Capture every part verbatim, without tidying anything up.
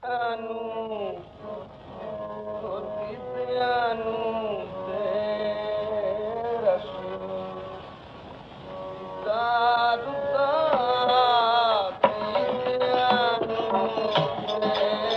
ਨੂੰ ਪਿਆਰ ਨੂੰ ਤੇ ਰਸ ਦਾਦੂ ਦਾ ਪਿਆਰ ਨੂੰ ਤੇ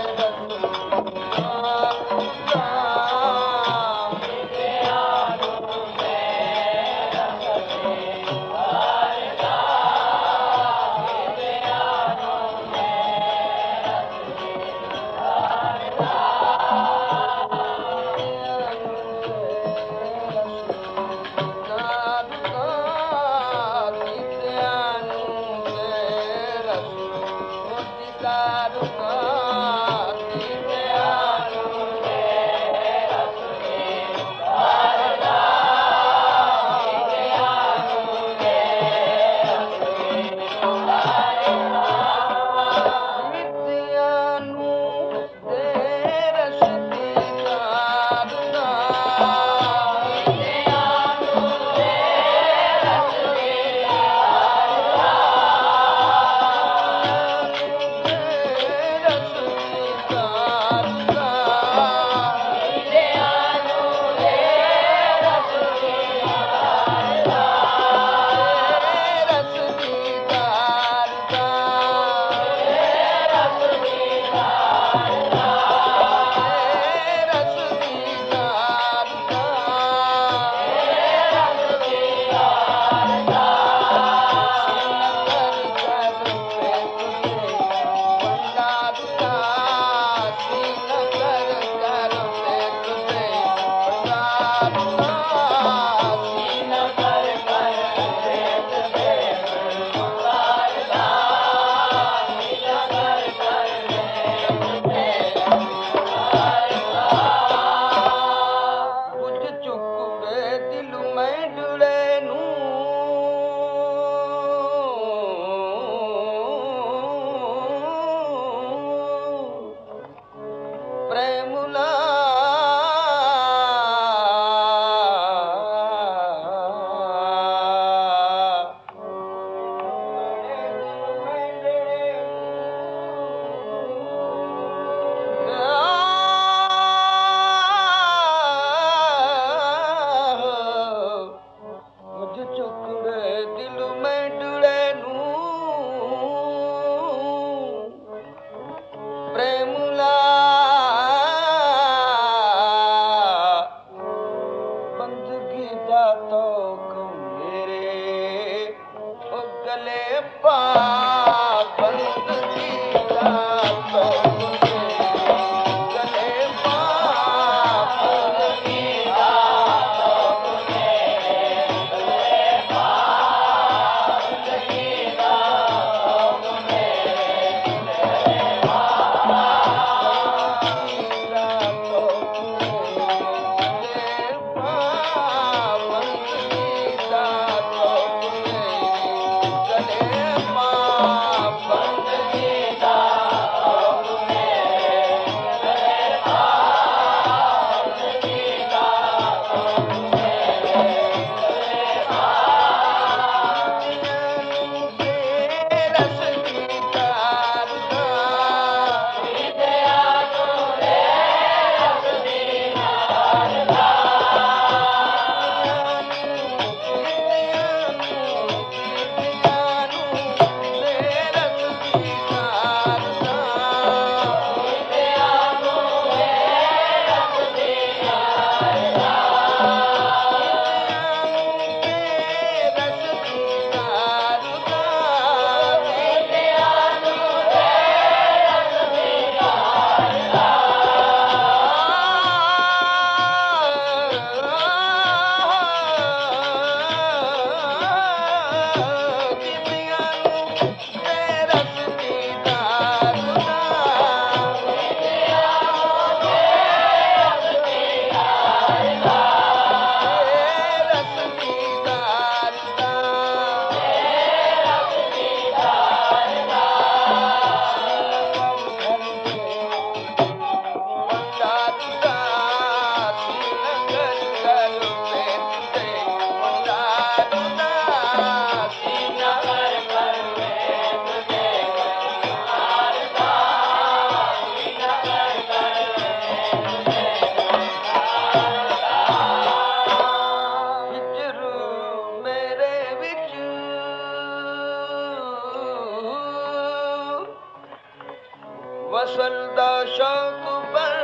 ਵਸਲ ਦਾ ਸ਼ੌਕ ਪਰ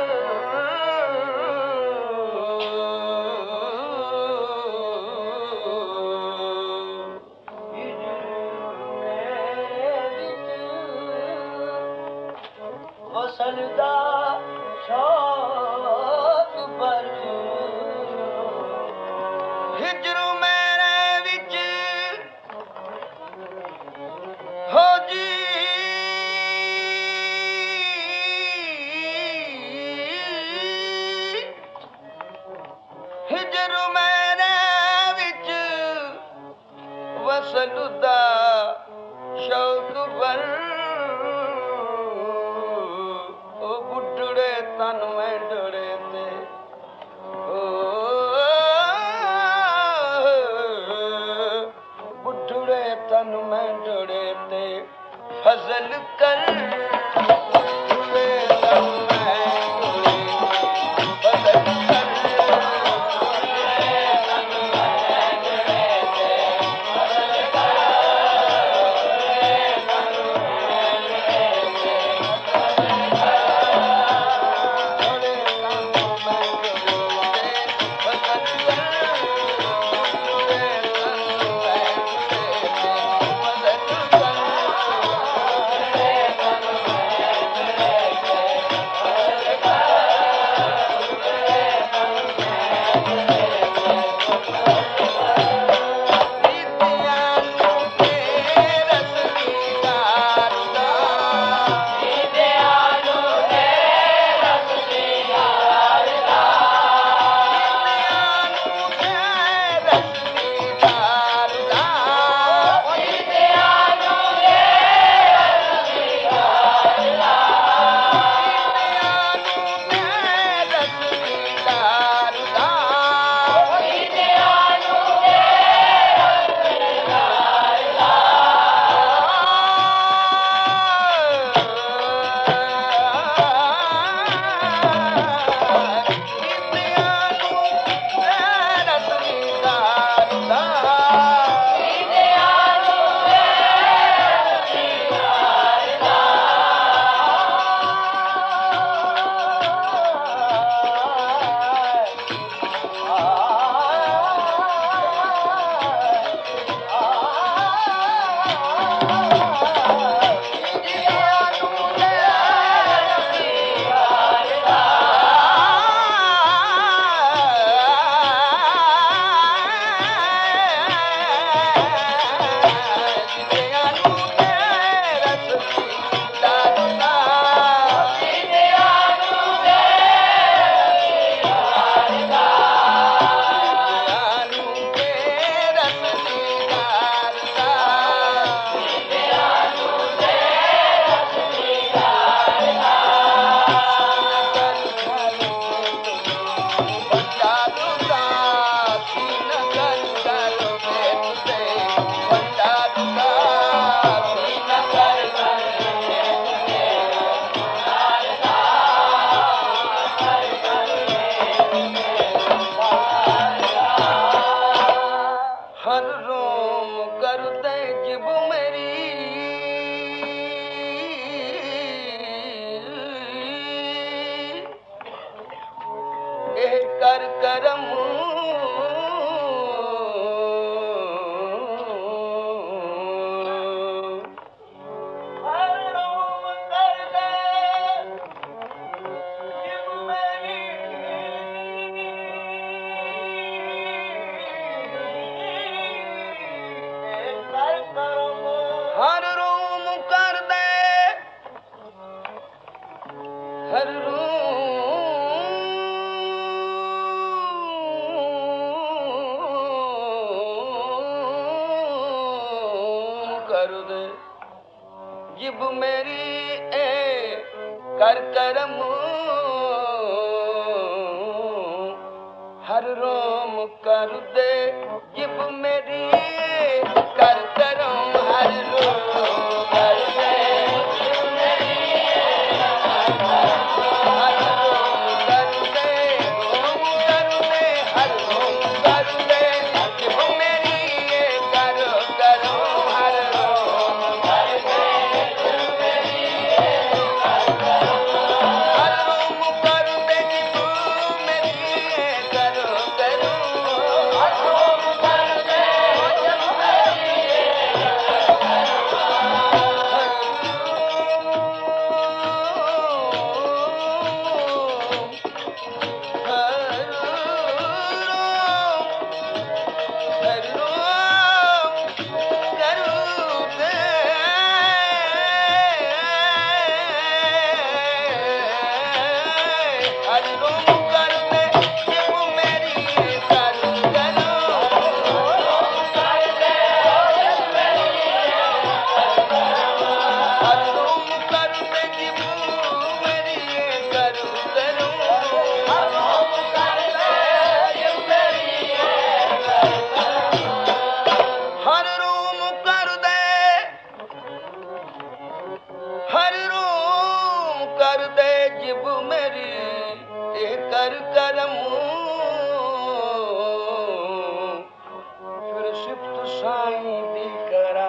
ਵਸਲ ਦਾ ਸ਼ੌਕ ਪਰ ਹਿਜਰੂ ਮੇਰੇ ਵਿੱਚ ਹੋ ਜੀ ਹਿਜਰੂ ਮੇਰੇ ਵਿੱਚ ਵਸਲ ਦਾ ਸ਼ੌਕ ਪਰ ਉਹ ਬੁੱਢੜੇ ਤਨ ਮੈਂ ਡੜੇ ਤੇ ਬੁੱਢੜੇ ਤਨ ਮੈਂ ਡੜੇ ਤੇ ਫਜ਼ਲ ਕਰ ਬੁੱਢੜੇ ਤਨ ਮੈਂ ਡੜੇ ਫਜ਼ਲ ਕਰ ਕਰ ਕਰਮ ਹਰ ਰੂਮ ਕਰਦੇ ਜਿਵ ਮੇਰੀ ਇਹ ਕਰ ਕਰਮ ਹਰ ਰੂਮ ਕਰਦੇ ਹਰ ਰੂਮ ਕਰਦੇ ਜਿਬ ਮੇਰੀ ਏ ਕਰ ਕਰਮ ਹਰ ਰੋਮ ਕਰਦੇ ਜਿਬ ਮੇਰੀ ਕਰ ਕਰਮ ਹਰ ਰੋਮ ਕਰਦੇ ਜਿਬ ਮੇਰੀ ਹਰ ਰੋਮ ਕਰਦੇ ਰੋਮ ਕਰਦੇ ਹਰ ਰੋਮ ਕਰਦੇ ਜਿਬ ਮੇਰੀ ਕਰ ਕਰਮ ਹਰ ਰੋਮ ਕਰਦੇ ਜਿਬ ਮੇਰੀ ਕਰ ਕਰਮ कर दे जिब मेरी ए कर करम फिर सिफ्त साईं दी करा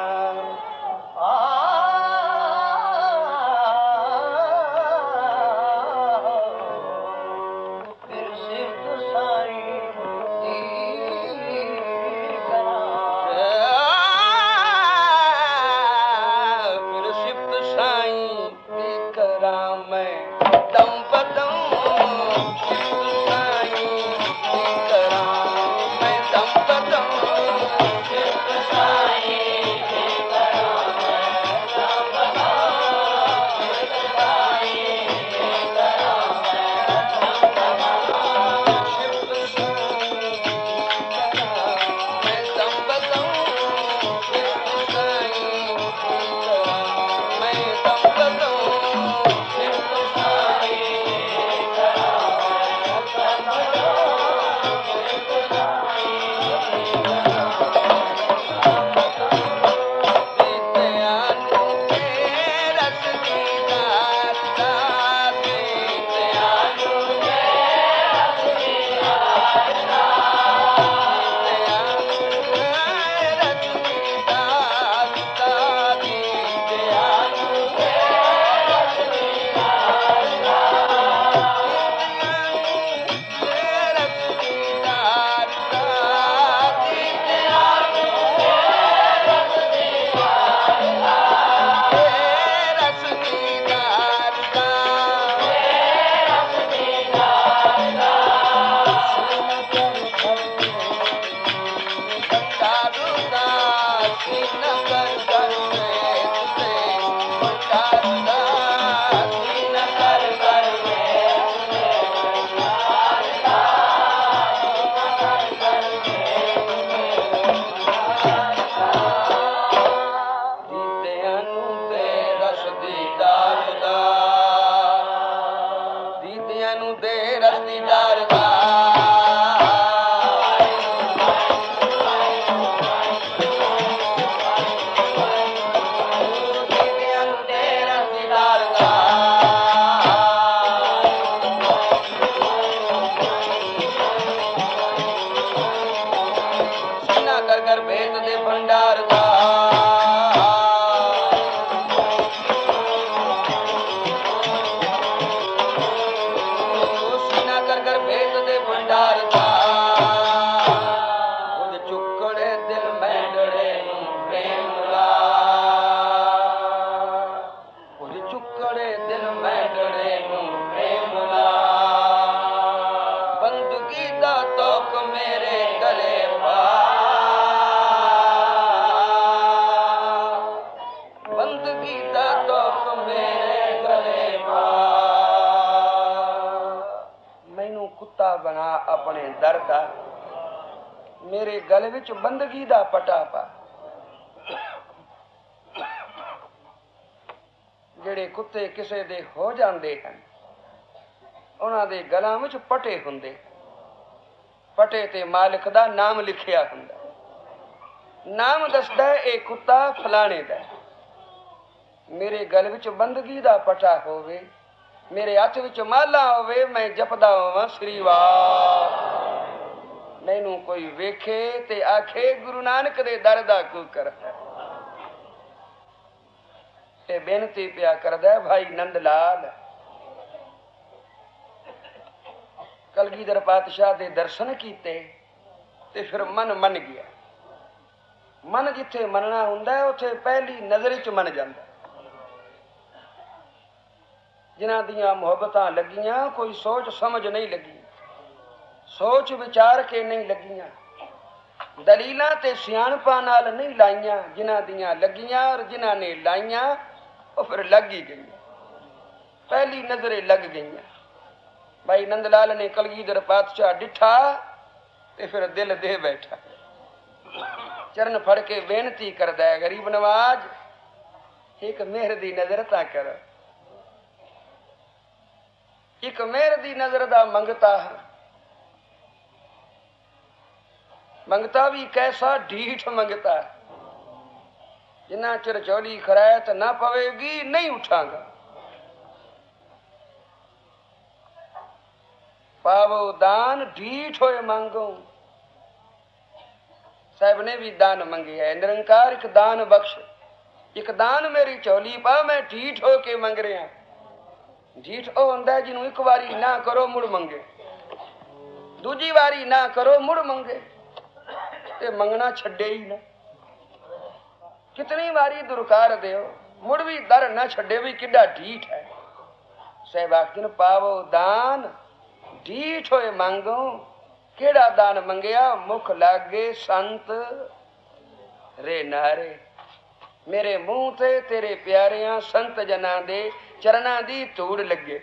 मेरे गल विच बंदगी दा पटा पा ਜਿਹੜੇ ਕੁੱਤੇ ਕਿਸੇ ਦੇ ਹੋ ਜਾਂਦੇ ਹਨ ਉਹਨਾਂ ਦੇ ਗਲਾਂ ਵਿੱਚ ਪਟੇ ਹੁੰਦੇ ਪਟੇ ਤੇ ਮਾਲਕ ਦਾ ਨਾਮ ਲਿਖਿਆ ਹੁੰਦਾ ਨਾਮ ਦੱਸਦਾ ਇਹ ਕੁੱਤਾ ਫਲਾਣੇ ਦਾ ਮੇਰੇ ਗਲ ਵਿੱਚ ਬੰਦਗੀ ਦਾ ਪਟਾ ਹੋਵੇ ਮੇਰੇ ਹੱਥ ਵਿੱਚ ਮਾਲਾ ਹੋਵੇ ਮੈਂ ਜਪਦਾ ਹੋਵਾਂ ਸ੍ਰੀ ਵਾਹ ਮੈਨੂੰ ਕੋਈ ਵੇਖੇ ਤੇ ਆਖੇ ਗੁਰੂ ਨਾਨਕ ਦੇ ਦਰ ਦਾ ਕੂਕਰ ਹੈ ਤੇ ਬੇਨਤੀ ਪਿਆ ਕਰਦਾ ਭਾਈ ਨੰਦ ਲਾਲ ਕਲਗੀਧਰ ਪਾਤਸ਼ਾਹ ਦੇ ਦਰਸ਼ਨ ਕੀਤੇ ਤੇ ਫਿਰ ਮਨ ਮੰਨ ਗਿਆ ਮਨ ਜਿੱਥੇ ਮੰਨਣਾ ਹੁੰਦਾ ਉੱਥੇ ਪਹਿਲੀ ਨਜ਼ਰ ਵਿੱਚ ਮੰਨ ਜਾਂਦਾ ਜਿਨ੍ਹਾਂ ਦੀਆਂ ਮੁਹੱਬਤਾਂ ਲੱਗੀਆਂ ਕੋਈ ਸੋਚ ਸਮਝ ਨਹੀਂ ਲੱਗੀ ਸੋਚ ਵਿਚਾਰ ਕੇ ਨਹੀਂ ਲੱਗੀਆਂ ਦਲੀਲਾਂ ਤੇ ਸਿਆਣਪਾਂ ਨਾਲ ਨਹੀਂ ਲਾਈਆਂ ਜਿਨ੍ਹਾਂ ਦੀਆਂ ਲੱਗੀਆਂ ਔਰ ਜਿਨ੍ਹਾਂ ਨੇ ਲਾਈਆਂ ਉਹ ਫਿਰ ਲੱਗ ਹੀ ਗਈਆਂ ਪਹਿਲੀ ਨਜ਼ਰੇ ਲੱਗ ਗਈਆਂ ਭਾਈ ਨੰਦ ਲਾਲ ਨੇ ਕਲਗੀਧਰ ਪਾਤਸ਼ਾਹ ਡਿਠਾ ਤੇ ਫਿਰ ਦਿਲ ਦੇ ਬੈਠਾ ਚਰਨ ਫੜ ਕੇ ਬੇਨਤੀ ਕਰਦਾ ਹੈ ਗਰੀਬ ਨਵਾਜ਼ ਇੱਕ ਮਿਹਰ ਦੀ ਨਜ਼ਰ ਤਾਂ ਕਰ ਇੱਕ ਮਿਹਰ ਦੀ ਨਜ਼ਰ ਦਾ ਮੰਗਤਾ ਮੰਗਤਾ ਵੀ ਕੈਸਾ ਢੀਠ ਮੰਗਤਾ ਜਿੰਨਾ ਚਿਰ ਚੌਲੀ ਖਰਾਇਤ ਨਾ ਪਵੇਗੀ ਨਹੀਂ ਉਠਾਂਗਾ पावो दान ढीठ होए मांगो। साहब ने भी दान मंगे है, निरंकार एक दान बख्श, एक दान मेरी झोली पा, मैं ढीठ हो के मंग रहा। ढीठ ओ हुंदा जिन्हों एक बारी ना करो मुड़ मंगे, दूजी बारी ना करो मुड़ मंगे, ते मंगना छड्डे ही ना। कितनी बारी दुरकार दियो मुड़ भी दर ना छड्डे, भी किड्डा ढीठ है। साहब आखदे पावो दान ढीठ होए मांगो। केड़ा दान मंगया? मुख लागे संत रे नारे। मेरे मुंह ते तेरे प्यारियां संत जना दे चरना दी धूड़ लगे।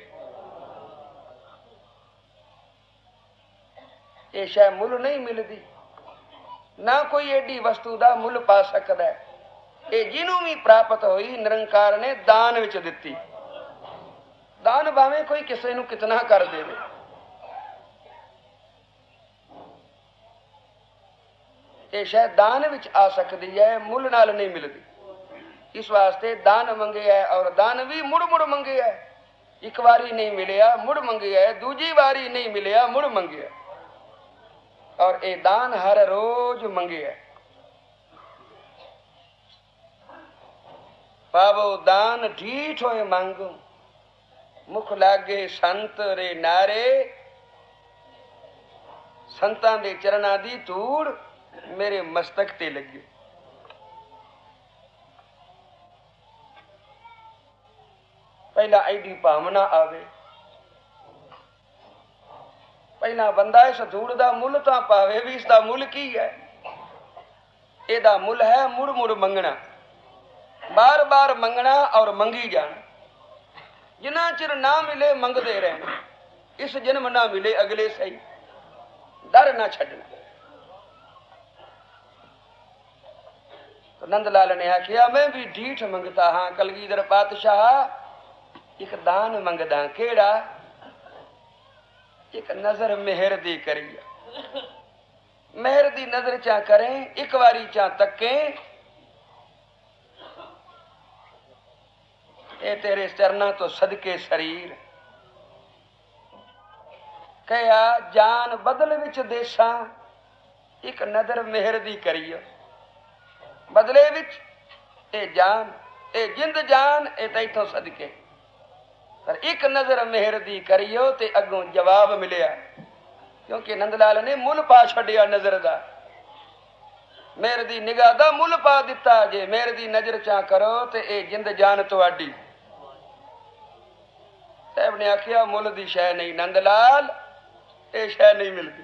ये शायद मुल नहीं मिलती, ना कोई एडी वस्तु दा मुल पा सकदा है। ये जिन्हों भी प्राप्त हुई निरंकार ने दान विच दिती। दान भावें कोई किसी नूं कितना कर देवे, ये शायद दान विच आ सकती है, मुल नाल नहीं मिलती। इस वास्ते दान मंगे है, और दान भी मुड़ मुड़ मंगे है। एक बारी नहीं मिलिया मुड़ मंगे है, दूजी बारी नहीं मिलिया मुड़ मंगे है, और ये दान हर रोज मंगे है। पावो दान ढीठ होए मांगो, मुख लागे संत रे नारे। संतां दे चरणां दी धूड़ मेरे मस्तक ते लगे। पहला एडी भावना आवे, पहला बंदा इस धूड़ दा मुल तां पावे भी इसदा मुल की है। एदा मुल है मुड़ मुड़ मंगना, बार बार मंगना और मंगी जाना। जिन्ना चिर ना मिले मंगते रहना, इस जन्म ना मिले अगले सही, डर ना छड़ना। तो नंदलाल ने आखिया मैं भी ढीठ मंगता हाँ कलगीधर पातशाह, एक दान मंगदा केड़ा? एक नजर मेहर दी करिए। मेहर दी नजर चा करें, एक बारी चा तकें, ए तेरे चरना तो सदके शरीर। कया जान बदल विच देसा, एक नजर मेहर दी करियो। बदले विच ए जान, ए जिंद जान, ए तैथों सदके, पर एक नजर मेहर दी करियो। ते अगों जवाब मिलिया, क्योंकि नंदलाल ने मुल पा छड़िया नजर दा। मेहर दी निगाह दा मुल पा दिता, जे मेहर दी नजर चा करो ते ए जिंद जान तुहाडी। साहब ने आखिया मुल दी शै नहीं नंदलाल, ए शै नहीं मिलती।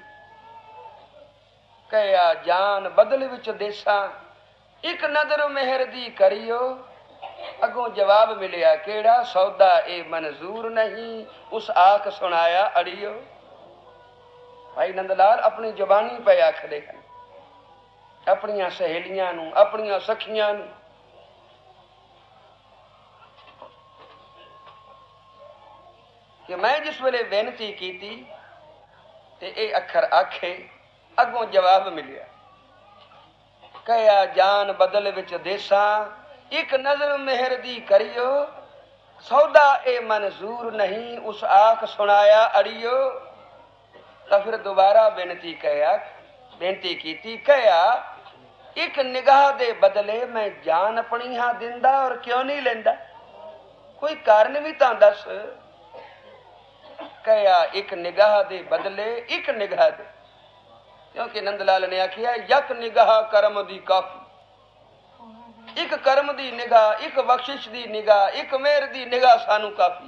कया जान बदल विच देसा, एक नजर मेहर दी करियो। अगों जवाब मिलिया केड़ा? सौदा ए मंजूर नहीं, उस आख सुनाया अड़ियो। भाई नंदलाल अपनी जबानी पे आखदे हैं, अपनियां सहेलियां नूं, अपनियां सखियां नूं, कि मैं जिस वेले बेनती कीती ते ए अखर आखे। अगों जवाब मिलिया, कया जान बदल विच देसा, एक नजर मेहर दी करियो। सौदा ए मंजूर नहीं, उस आख सुनाया अड़ियो। तो फिर दोबारा बेनती कया, बेनती कीती। कया एक निगाह दे बदले मैं जान अपनी हां दिंदा, और क्यों नहीं लेंदा? कोई कारण भी तां दस। कया एक निगाह दे बदले एक निगाह दे, क्योंकि नंदलाल ने आखिया यक निगाह कर्म दी काफी। एक कर्म दी निगाह, एक बख्शिश दी निगाह, एक मेहर दी निगाह सानू काफी।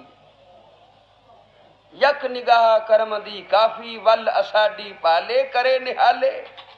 यक निगाह कर्म दी काफी, वल असाडी पाले करे निहाले।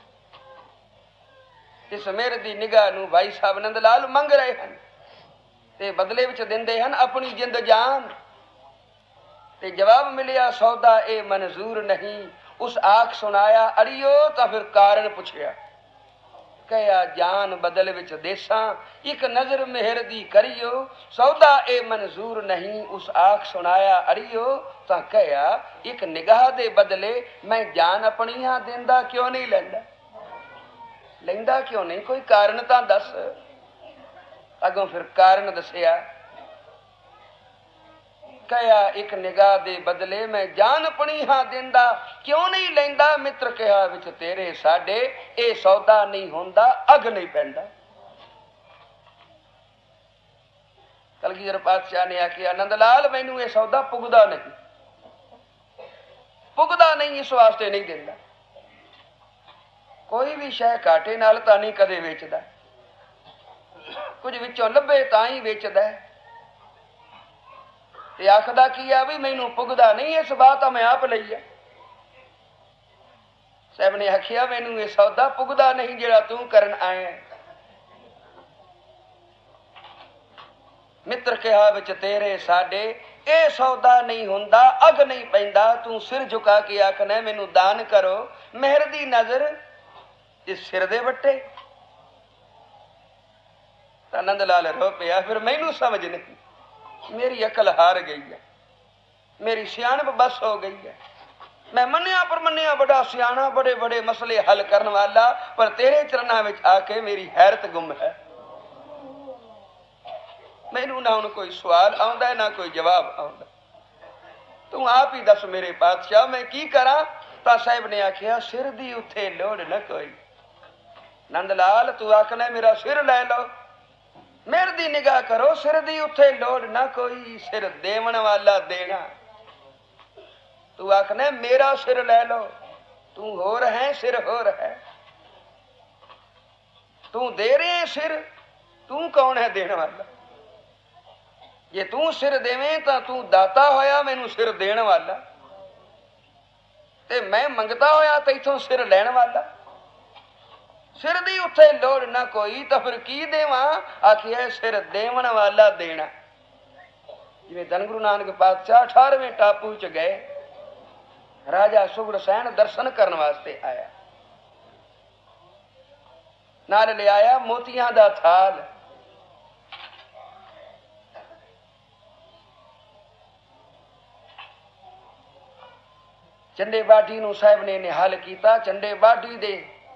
इस मेहर दी निगाह नू भाई साहब नंदलाल मंग रहे हैं, ते बदले विच दिंदे हन अपनी जिंद जान। ते जवाब मिलिया सौदा ए मंजूर नहीं, उस आख सुनाया अड़ियो। तो फिर कारण पुछया, कया जान बदल विच देसा, एक नजर मेहर दी करियो। सौदा ए मंजूर नहीं, उस आख सुनाया अड़ियो। तो कया एक निगाह दे बदले मैं जान अपनी हां देंदा, क्यों नहीं लेंदा? लेंदा क्यों नहीं? कोई कारण तां दस। अगों फिर कारण दसिया, कहा एक निगाह दे बदले मैं जान पणी हां देंदा, क्यों नहीं लेंदा मित्र कहा विच तेरे साडे, ए सौदा नहीं होंदा अग नहीं पैंदा। कलगीधर पातशाह ने आखिया नंद लाल मैनू ये सौदा पुगदा नहीं, पुगदा नहीं, इस वास्ते नहीं देंदा। कोई भी शह घाटे नाल तां नहीं कदे वेचदा, कुछ विचों लभे तां ही वेचदा है। ते आखदा की आ भी मैनू पुगदा नहीं, इस बात मैं आप लई है। साहब ने आखिया मैनू ये सौदा पुगदा नहीं जेड़ा तू करन आया। मित्र कहा विच तेरे साडे, ए सौदा नहीं हुंदा अग नहीं पैंदा। तू सिर झुका के आखना मैनू दान करो, मेहर दी नजर इस सिर दे बट्टे। नंद लाल रो पिया, फिर मैनू समझ नहीं, मेरी अकल हार गई है, मेरी सियाणप बस हो गई है। मैं मन्निया पर मन्निया बड़ा सियाणा, बड़े बड़े मसले हल करने वाला, पर तेरे चरणों में आके मेरी हैरत गुम है। मैनू ना हुण कोई सवाल आउंदा ना कोई जवाब आउंदा, तू आप ही दस मेरे पातशाह मैं की करा। तां साहिब ने आखिया सिर दी उत्थे लोड़ न कोई। नंद लाल तू आखना मेरा सिर लै लो, मेरे दी निगाह करो, सिर दी उत्थे लोड़ ना कोई, सिर देवन वाला देना। तू आखना मेरा सिर लै लो, तू होर है सिर होर है, तू दे रहे सिर, तू कौन है देने वाला। जे तू सिर देवें तो तू दाता होया, मैनू सिर देने वाला, ते मैं मंगता होया तो इथों सिर लैण वाला। सिर दी उत्थे लोड़ ना कोई, तो फिर की देवां। आखिया सिर देवन वाला देना। जिवें धन गुरु नानक पातशाह अठारहवें टापू च गए, राजा सुगड़ सैन दर्शन करने वास्ते आया, नाल ले आया मोतियां दा थाल। चंडे बाढ़ी नूं साहिब ने निहाल कीता। चंडे बाढ़ी दे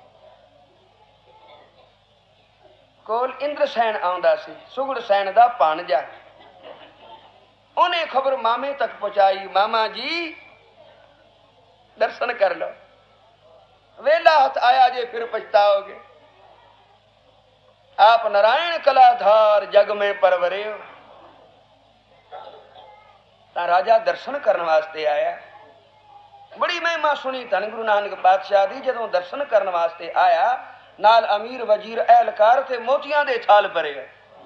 कोल इंद्र सैन आउंदा सी, सुगड़ सैन दा भाणजा। उन्हें खबर मामे तक पहुंचाई, मामा जी दर्शन कर लो, वेला हथ आया जे फिर पछताओगे। आप नारायण कलाधार जग में परवरे हो। तां राजा दर्शन करने वास्ते आया। बड़ी महिमा सुनी धन गुरु नानक पातशाह दी। जदों दर्शन करने वास्ते आया, नाल अमीर वजीर एहलकार थे मोतियां दे थाल भरे।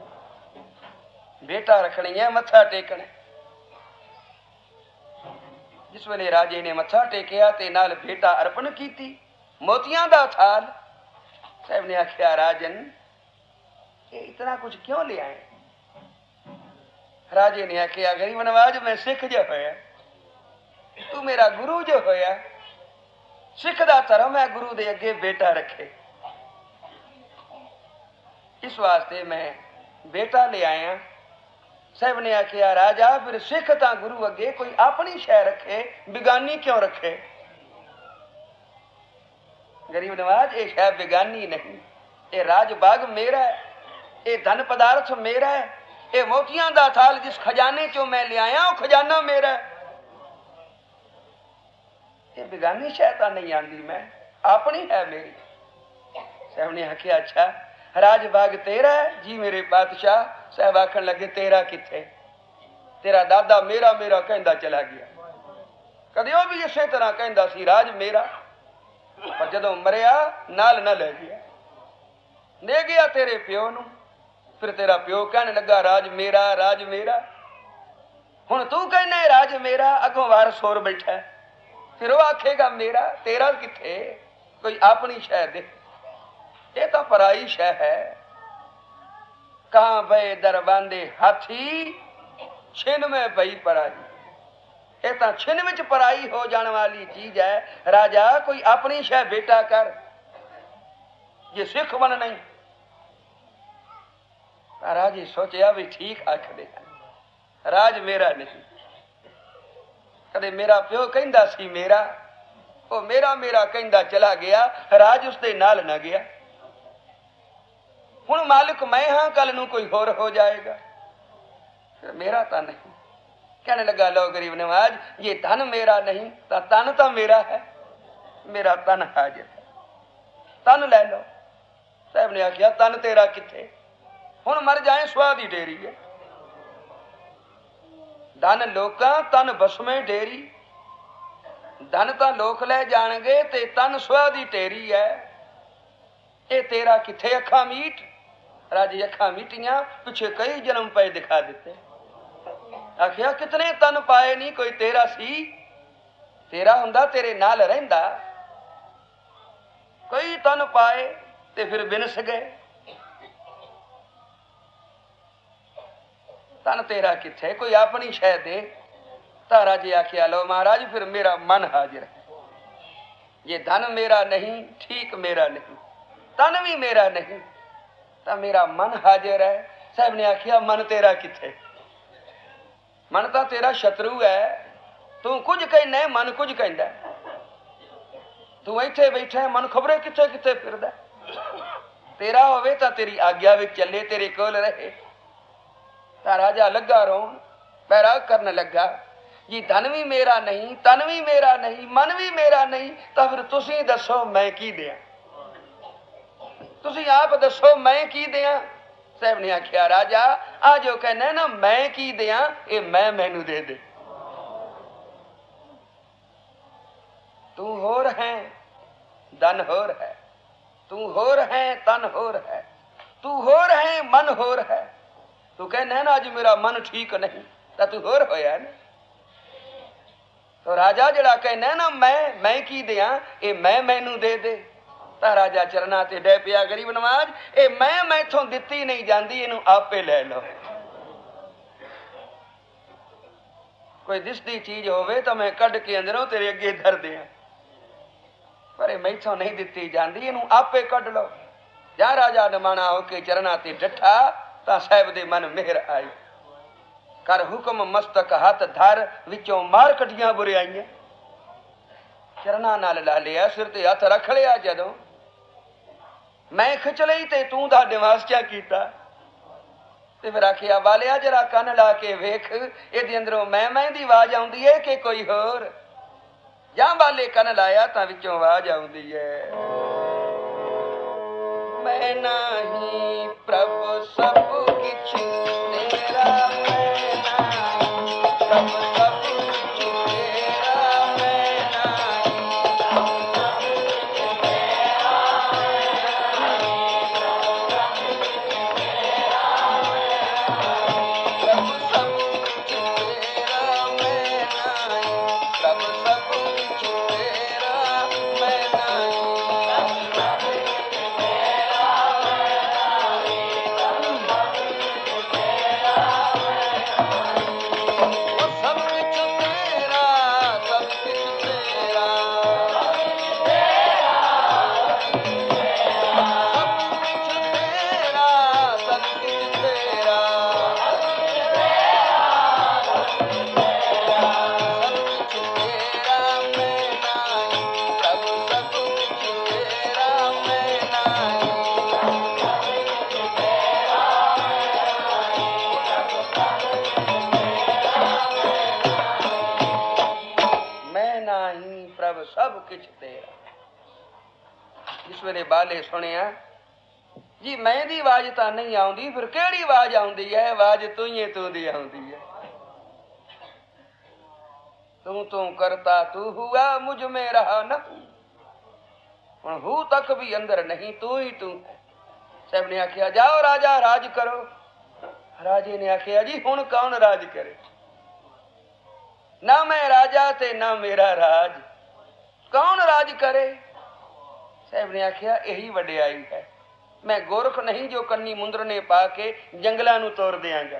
बेटा रखनी है, मत्था टेकना। जिस वेले राजे ने मत्था टेकिया ते नाल बेटा अर्पण कीती, मोतियां दा थाल। साहब ने आख्या राजन ये इतना कुछ क्यों ले आए। राजे ने आख्या गरीब नवाज मैं सिख जो होया, तू मेरा गुरु जो होया, सिख दा धर्म है गुरु दे अगे बेटा रखे, इस वास्ते मैं बेटा ले आया। साहब ने आख्या राजा फिर सिख तां गुरु अगे कोई अपनी शह रखे, बिगानी क्यों रखे। गरीब नवाज ये शह बिगानी नहीं, ये राज बाग मेरा है, ये धन पदार्थ मेरा है, ये मोतियां दा थाल जिस खजाने चो मैं ले आया वो खजाना मेरा है। ये बिगानी शह तां नहीं आंदी, मैं अपनी है मेरी। साहब ने आख्या अच्छा राज बाग तेरा है जी मेरे पातशाह। साहब आखन लगे तेरा किथे, तेरा दादा मेरा मेरा कहंदा चला गया, कदे वो भी इसे तरह कहंदा सी राज मेरा, पर जदों मरिया नाल न ले गया, ले गया तेरे प्यो नूं। फिर तेरा प्यो कहने लगा राज मेरा राज मेरा। हुण तू कहना राज मेरा, अगों वारस होर बैठा है, फिर वो आखेगा मेरा, तेरा किथे। कोई अपनी शह दे, ये तो पराई शह है। कहां बे दर बांधे हाथी, छिन में बई पराई। ये तो छिन विच पराई हो जाने वाली चीज है। राजा कोई अपनी शह बेटा कर, ये सिख बन नहीं। राजे सोचा भी ठीक आखदे, राज मेरा नहीं। कदे मेरा प्यो कहंदा सी मेरा, वो मेरा मेरा कहंदा चला गया, राज उसदे नाल न गया। हुण मालिक मैं हां, कल नूं कोई होर हो जाएगा, मेरा तां नहीं। कहने लगा, लो गरीब नवाज, ये धन मेरा नहीं तो तन तो मेरा है, मेरा तन हाजिर है, तन ले लो। साहब ने आख्या, तन तेरा किथे, हुण मर जाए स्वाद ही ढेरी है। धन लोकां तन बसमें ढेरी, धन तो लोक ले जाणगे ते तन स्वाद ही ढेरी है। ये तेरा किथे अखा मीट। राजे अखा मीटियां, पिछे कई जन्म पे दिखा दिते। आखिया, कितने तन पाए नहीं, कोई तेरा सी, तेरा हुंदा तेरे नाल रहिंदा। कई तन पाए ते फिर बिनस गए, तन तेरा किथे, कोई अपनी शह दे। ता राजे आखिया, लो महाराज, फिर मेरा मन हाजिर है। ये धन मेरा नहीं, ठीक मेरा नहीं, तन भी मेरा नहीं, ता मेरा मन हाजिर है। साहब ने आखिया, मन तेरा किथे, मन तो तेरा शत्रु है। तू कुछ कहना, मन कुछ कहता। तू इत्थे बैठा है, मन खबरे किथे किथे फिरदा। तेरा होवे तो तेरी आज्ञा विच चले, तेरे कोल रहे। ता राजा लगा रोन, पैरा करने लगा, ये धन भी मेरा नहीं, तन भी मेरा नहीं, मन भी मेरा नहीं, तो फिर तुसी दसो मैं की दिया, तुसी आप दसो मैं की दिया। साहब ने आख्या, राजा आ जो कहना ना मैं की दिया, ये मैं मैनू दे दे। तू होर है, धन होर है, तू होर है, तन होर है, तू होर है, मन होर है। तू कहना ना अज मेरा मन ठीक नहीं, तो तू होर होया ना। तो राजा जड़ा कहना ना मैं मैं की दिया, ये मैं मैनू दे दे। ता राजा चरना ते डै पिया, गरीब नवाज, ए मैं मैथों दित्ती नहीं जाती, इनू आपे ले लो। कोई दिसदी चीज होवे तो मैं कढ़ के अंदरों तेरे अगे धर दिया, पर मैथों नहीं दित्ती जाती, इनू आपे कढ़ लो। जा राजा नमाना होके चरना ते डठा, ता साहब दे मन मेहर आई। कर हुक्म मस्तक हथ धर, विचों मार कटियां बुराइयां। चरना नाल ला लिया, सिर ते हथ रख लिया। जदों मैं खिच लई ते तू दा निवास क्या कीता। ते फिर आखिया, वालिया जरा कन ला के वेख, इहदे अंदरों मैं मैं दी आवाज आउंदी है कि कोई होर। जा वाले कन लाया तां विचों आवाज आउंदी है, मैं नाही प्रभु सब किछ तेरा, मैं नाही प्रभु सब किछ तेरा, मैं नाही प्रभु सब किछ तेरा, मैं नाही प्रभु सब किछ तेरा, मैं नाही सब किछ तेरा। जिस वेले बाले सुनिया जी मैं दी आवाज तां नहीं आउंदी, फिर केड़ी आवाज आउंदी है? आवाज तू ही तू दी आउंदी है। तू तू करता तू हुआ, मुझ में रहा न हुण हूं तक भी अंदर नहीं, तू ही तू। साहब ने आखिया, जाओ राजा राज करो। राजे ने आखिया, जी हुण कौन राज करे? ना मैं राजा ते ना मेरा राज, कौन राज करे? साहब ने आखिया, यही वड्याई है। मैं गोरख नहीं जो कन्नी मुंदरने पा के जंगलां नूं तोड़ देंगा।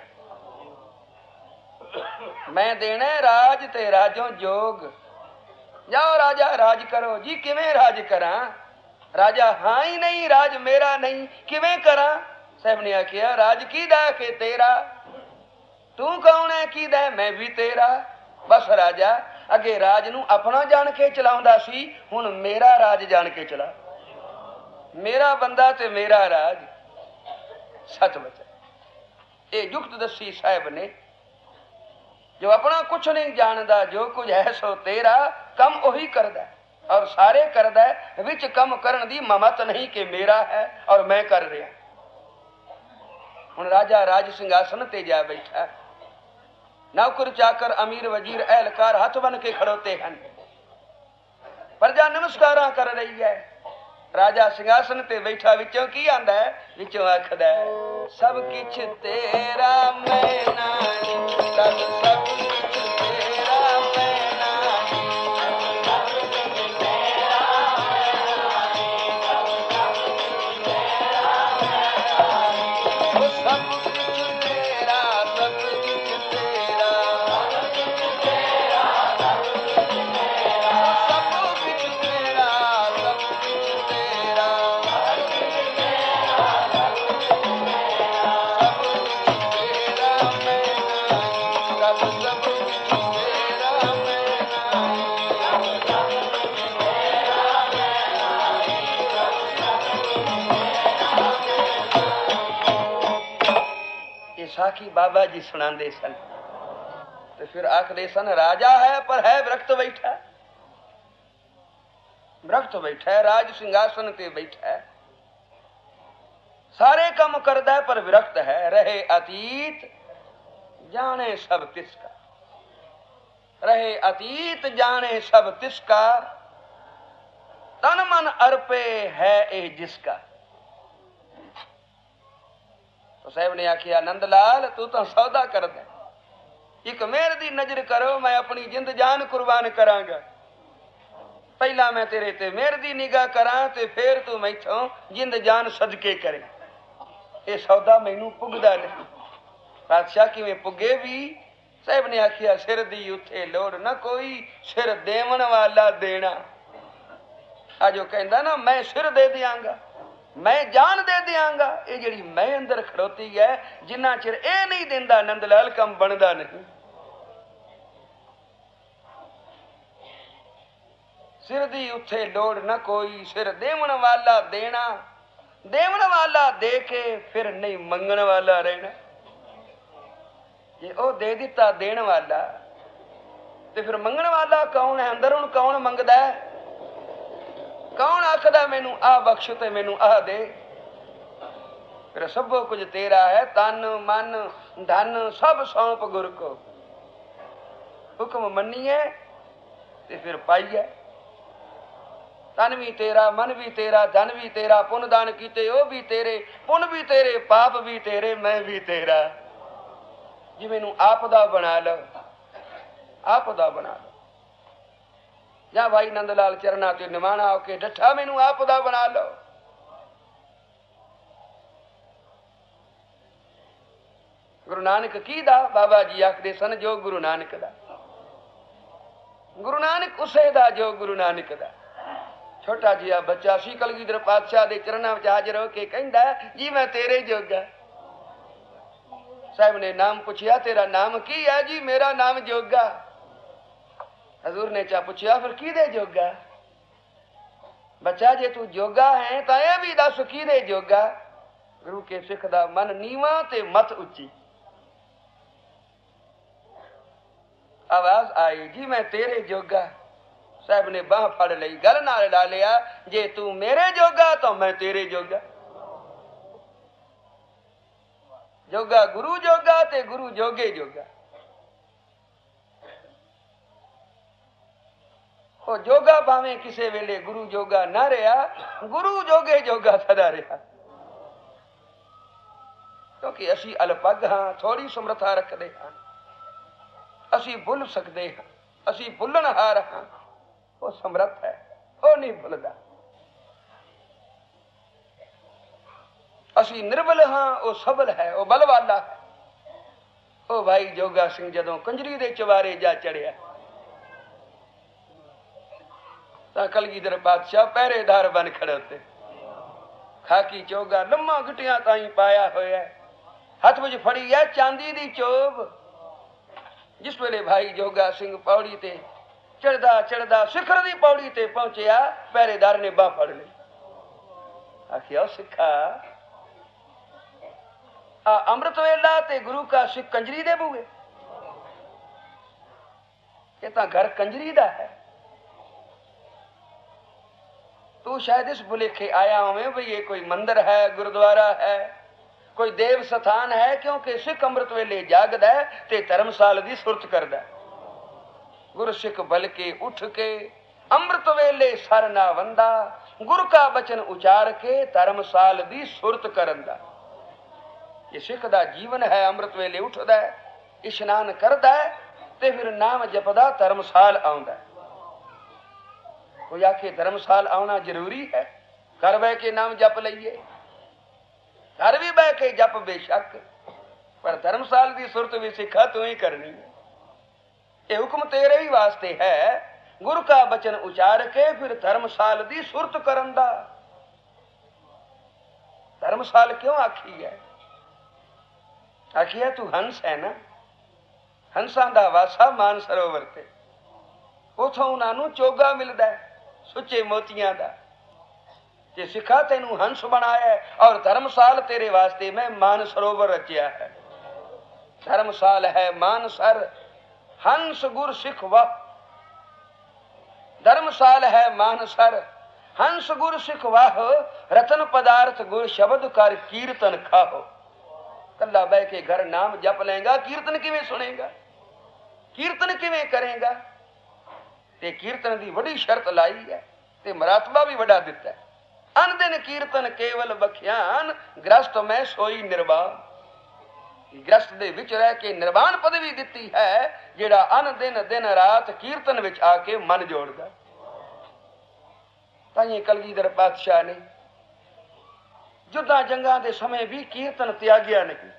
मैं देना राज ते राजों जोग। जाओ राजा राज करो। जी किवें राज करा? राजा हाँ ही नहीं, राज मेरा नहीं, किवें करा? साहब ने आखिया, राज कीदा के तेरा? तू कौन है कीदा? मैं भी तेरा। बस राजा अगे राज नूं अपना जान के चलाउंदा सी, हुण मेरा राज जान के चला। मेरा बंदा ते मेरा राज। सच बचा ये जुगत दसी साहब ने। जो अपना कुछ नहीं जानता, जो कुछ है सो तेरा, कम ਉਹੀ करदा और सारे करदा विच कम करन दी ममत नहीं कि मेरा है और मैं कर रहा। हुण राजा राज सिंघासन ते जा बैठा, नौकर चाकर अमीर वजीर एहलकार हथ बन के खड़ोते हैं, प्रजा नमस्कारां कर रही है। राजा सिंघासन ते बैठा, विचों की आंदा है, विचों आखदा है सब किछ तेरा मैं नानी, सब सब किछ तेरा मैं नानी, सब किछ तेरा मैं नानी, सब किछ तेरा मैं नानी, वो सब किछ तेरा, सब किछ तेरा, सब किछ तेरा, सब किछ तेरा, सब किछ तेरा, सब किछ तेरा, सब किछ तेरा, सब किछ तेरा, सब किछ तेरा मैं नानी, सब सब किछ तेरा मैं नानी, सब सब किछ तेरा मैं नानी, सब सब किछ तेरा मैं नानी। ये साखी बाबा जी सुनांदे सन ते फिर आखदे सन राजा है पर है विरक्त बैठा, विरक्त बैठा है, राज सिंहासन ते बैठा है, सारे काम करदा है पर विरक्त है। रहे अतीत जाने सब तिसका, रहे अतीत जाने सब तिसका, तन मन अर्पे है ए जिसका। तो साहब ने आखिया नंद लाल तू तो सौदा कर दे, एक मेरे दी नजर करो, मैं अपनी जिंद जान कुर्बान करांगा। पहला मैं तेरे ते मेरे दी निगाह करा ते फिर तू मैथों जिंद जान सदके करे। ये सौदा मैनू पुगदा नहीं। बादशाह किवें पुगे भी? साहब ने आखिया सिर दी उत्थे लोड़ ना कोई, सिर देवन वाला देना। अजो कहंदा ना मैं सिर दे दियांगा, मैं जान दे दियांगा, ये जिहड़ी मैं अंदर खड़ोती है, जिन्ना चिर ए नहीं दिंदा नंद लाल कम बनदा नहीं। सिर दी उत्थे लोड़ न कोई, सिर देवन वाला देना, देवन वाला दे के फिर नहीं मंगण वाला रहना। जे ओ दे दिता देण वाला ते फिर मंगण वाला कौन है? अंदर हुण कौन मंगदा है? कौन आखदा मैनू आ बख्श ते मैनू आ दे? फिर सब कुछ तेरा है, तन मन धन सब सौंप गुर को, हुक्म मन्निए ते फिर पाइए। तन भी तेरा, मन भी तेरा, धन भी तेरा, पुन दान कीते ओ भी तेरे, पुन भी तेरे, पाप भी तेरे, मैं भी तेरा। जी मैनू आप दा बना लो, आप दा बना लो। या भाई नंद लाल चरना ते निमाणा होके डठा मैनू आप दा बना लो। गुरु नानक की दा? बाबा जी आखदे सन जो गुरु नानक दा। गुरु नानक उसे दा जो गुरु नानक दा। छोटा जिहा बच्चा सी कलगीधर पातशाह दे चरनां विच हाजिर हो के कहंदा जी मैं तेरे जोगा। साहब ने नाम पुछया तेरा नाम की है? जी मेरा नाम जोगा। हजूर ने चा पुछया फिर की दे जोगा? बच्चा जे तू जोगा है तां एह भी दस की दे जोगा? गुरु के सिख दा मन नीवा ते मत उच्ची। आवाज आई जी मैं तेरे जोगा। साहब ने बाह फड़ लई, गल नाल ला लिया, जे तू मेरे जोगा तो मैं तेरे जोगा। जोगा गुरु जोगा ते गुरु जोगे जोगा। ओ जोगा भावें किसे वेले गुरु जोगा ना रहा, गुरु जोगे जोगा सदा रहा। क्योंकि असी अलपग हाँ, थोड़ी समर्था रखते हाँ, असी भुल सकते हाँ, असी भुलनहार हाँ। वो समर्थ है, वो नहीं भुलदा। असी निर्बल हाँ, वो सबल है, वो बल वाला है। ओ भाई जोगा सिंह जदों कंजरी दे चवारे जा चढ़िया तां कलगीधर पातशाह पहरेदार बन खड़ोते। खाकी चोगा लम्मा घुटियां ताई पाया होया, हथ विच फड़ी है चांदी दी चोब। जिस वेले भाई जोगा सिंह पौड़ी ते चढ़दा चढ़दा सिखर दी पौड़ी ते पहुंचया, पहरेदार ने बाह फड़ ली। आखिया सिखा आ अमृत वेला ते गुरु का सिख कंजरी दे बूए। ये तो घर कंजरी दा है। तू शायद इस भुलेखे आया होवे भाई ये कोई मंदिर है, गुरुद्वारा है, कोई देव स्थान है, क्योंकि सिख अमृत वेले जागदा है ते धर्मशाल दी सुरत करदा। गुरु सिख बल के उठ के अमृत वेले सर ना वंदा, गुरु का बचन उचार के धर्मशाल दी सुरत करन दा। ये सिख दा जीवन है। अमृत वेले उठदा है, इशनान करदा है ते फिर नाम जपदा धर्मशाल आउंदा है। कोई आखे धर्मशाल आना जरूरी है, घर बह के नाम जप लईए, घर भी बह के जप बेशक, पर धर्मशाल की सुरत भी सिखा तू ही करनी है। ये हुक्म तेरे ही वास्ते है, गुरु का बचन उचार के फिर धर्मशाल की सुरत करन दा। धर्मशाल क्यों आखी है? आखी है तू हंस है ना, हंसां दा वासा मान सरोवर ते, उथों उन्हां नूं चोगा मिलदा है सुच्चे मोतियां दा। जे सिखा तेनू हंस बनाया है और धर्मशाल तेरे वास्ते मैं मान सरोवर रचिया है। धर्मशाल है मानसर, हंस गुर सिख वाह। धर्मशाल है मानसर, हंस गुर सिख वाह, रतन पदार्थ गुर शब्द कर कीर्तन खाहो। कल्ला बह के घर नाम जप लेगा, कीर्तन किवें सुनेगा, कीर्तन किवें करेगा? ते कीर्तन दी बड़ी शर्त लाई है ते मरातबा भी बड़ा दिता है। अन दिन कीर्तन केवल बख्यान, ग्रस्त में सोई निर्वाण। ग्रस्त दे विच रह के निर्वाण पदवी दिती है, जेड़ा अन दिन दिन रात कीर्तन विच आके मन जोड़दा। ताईं कलगीधर पातशाह ने जुद्धां जंगां दे समय भी कीर्तन त्यागिया नहीं।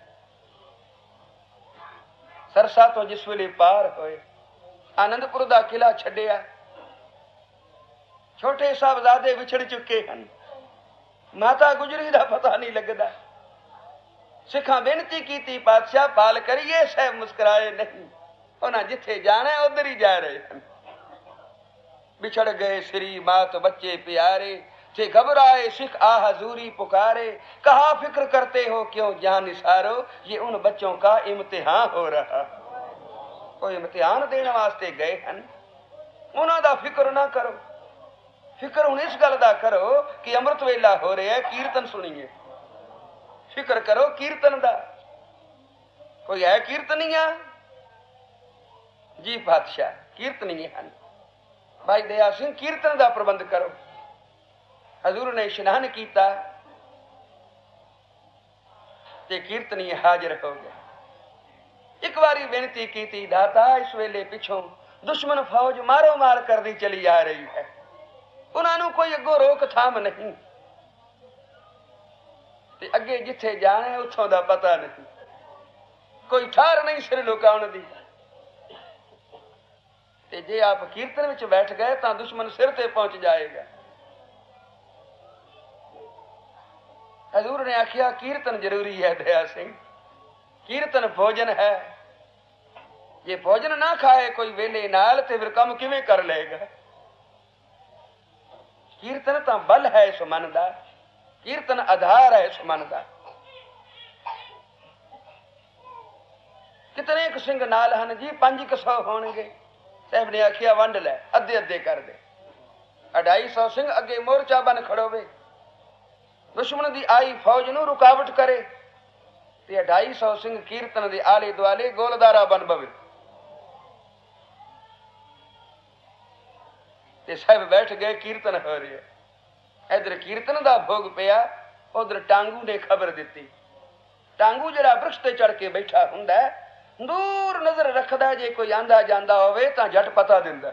सरसा तो जिस वेले पार होए, आनंदपुर दा किला छड्डिया, छोटे साहबजादे विछड़ चुके हैं, माता गुजरी दा पता नहीं लगदा। सिखा बेनती की पातशाह पाल करिए, साहब मुस्कुराए नहीं। उन्हें जिथे जाना है उधर ही जा रहे हैं। बिछड़ गए श्री मात बच्चे प्यारे, थे घबराए सिख आ हजूरी पुकारे। कहा फिक्र करते हो क्यों जान निसारो, ये उन बच्चों का इम्तिहान हो रहा। कोई इम्तिहान देने वास्ते गए हैं, उन्हों दा फिक्र ना करो। फिक्र हुण इस गल दा करो कि अमृत वेला हो रहा है, कीर्तन सुनिए। फिक्र करो कीर्तन दा। कोई है कीर्तनिया जी? पातशाह कीर्तनिया हैं। भाई दया सिंह कीर्तन दा प्रबंध करो। हजूर ने इशनान किया ते कीर्तनी हाजिर हो गए। एक बारी बेनती की थी, दाता इस वेले पिछों दुश्मन फौज मारो मार कर दी चली आ रही है, उन्होंने कोई अगो रोक थाम नहीं, ते अगे जिथे जाना है उथों दा पता नहीं, कोई ठार नहीं सिर लुकाउण दी। ते जे आप कीर्तन विच बैठ गए तो दुश्मन सिर ते पहुंच जाएगा। हजूर ने आखिया कीर्तन जरूरी है दया सिंह, कीर्तन भोजन है। जे भोजन ना खाए कोई वेले नाल ते फिर काम किवें कर लेगा? कीर्तन तो बल है इस मन दा, कीर्तन आधार है इस मन दा। कितने एक सिंह नाल हन जी? पंज क सौ होणगे। साहब ने आखिया वंड लै, अद्धे अद्धे कर दे। अढ़ाई सौ सिंह अगे मोर्चा बन खड़ोवे, दुश्मन दी आई फौज नूं रुकावट करे ते अढ़ाई सौ सिंह कीर्तन दे आले दुआले गोलदारा बन बवे। ते साहब बैठ गए, कीर्तन हो रहा। इधर कीर्तन दा भोग पिया, उधर टांगू ने खबर दी। टांगू जरा वृक्ष ते चढ़ के बैठा हुंदा है, दूर नजर रखदा, जे कोई आंदा जांदा होवे तां झट पता दिंदा।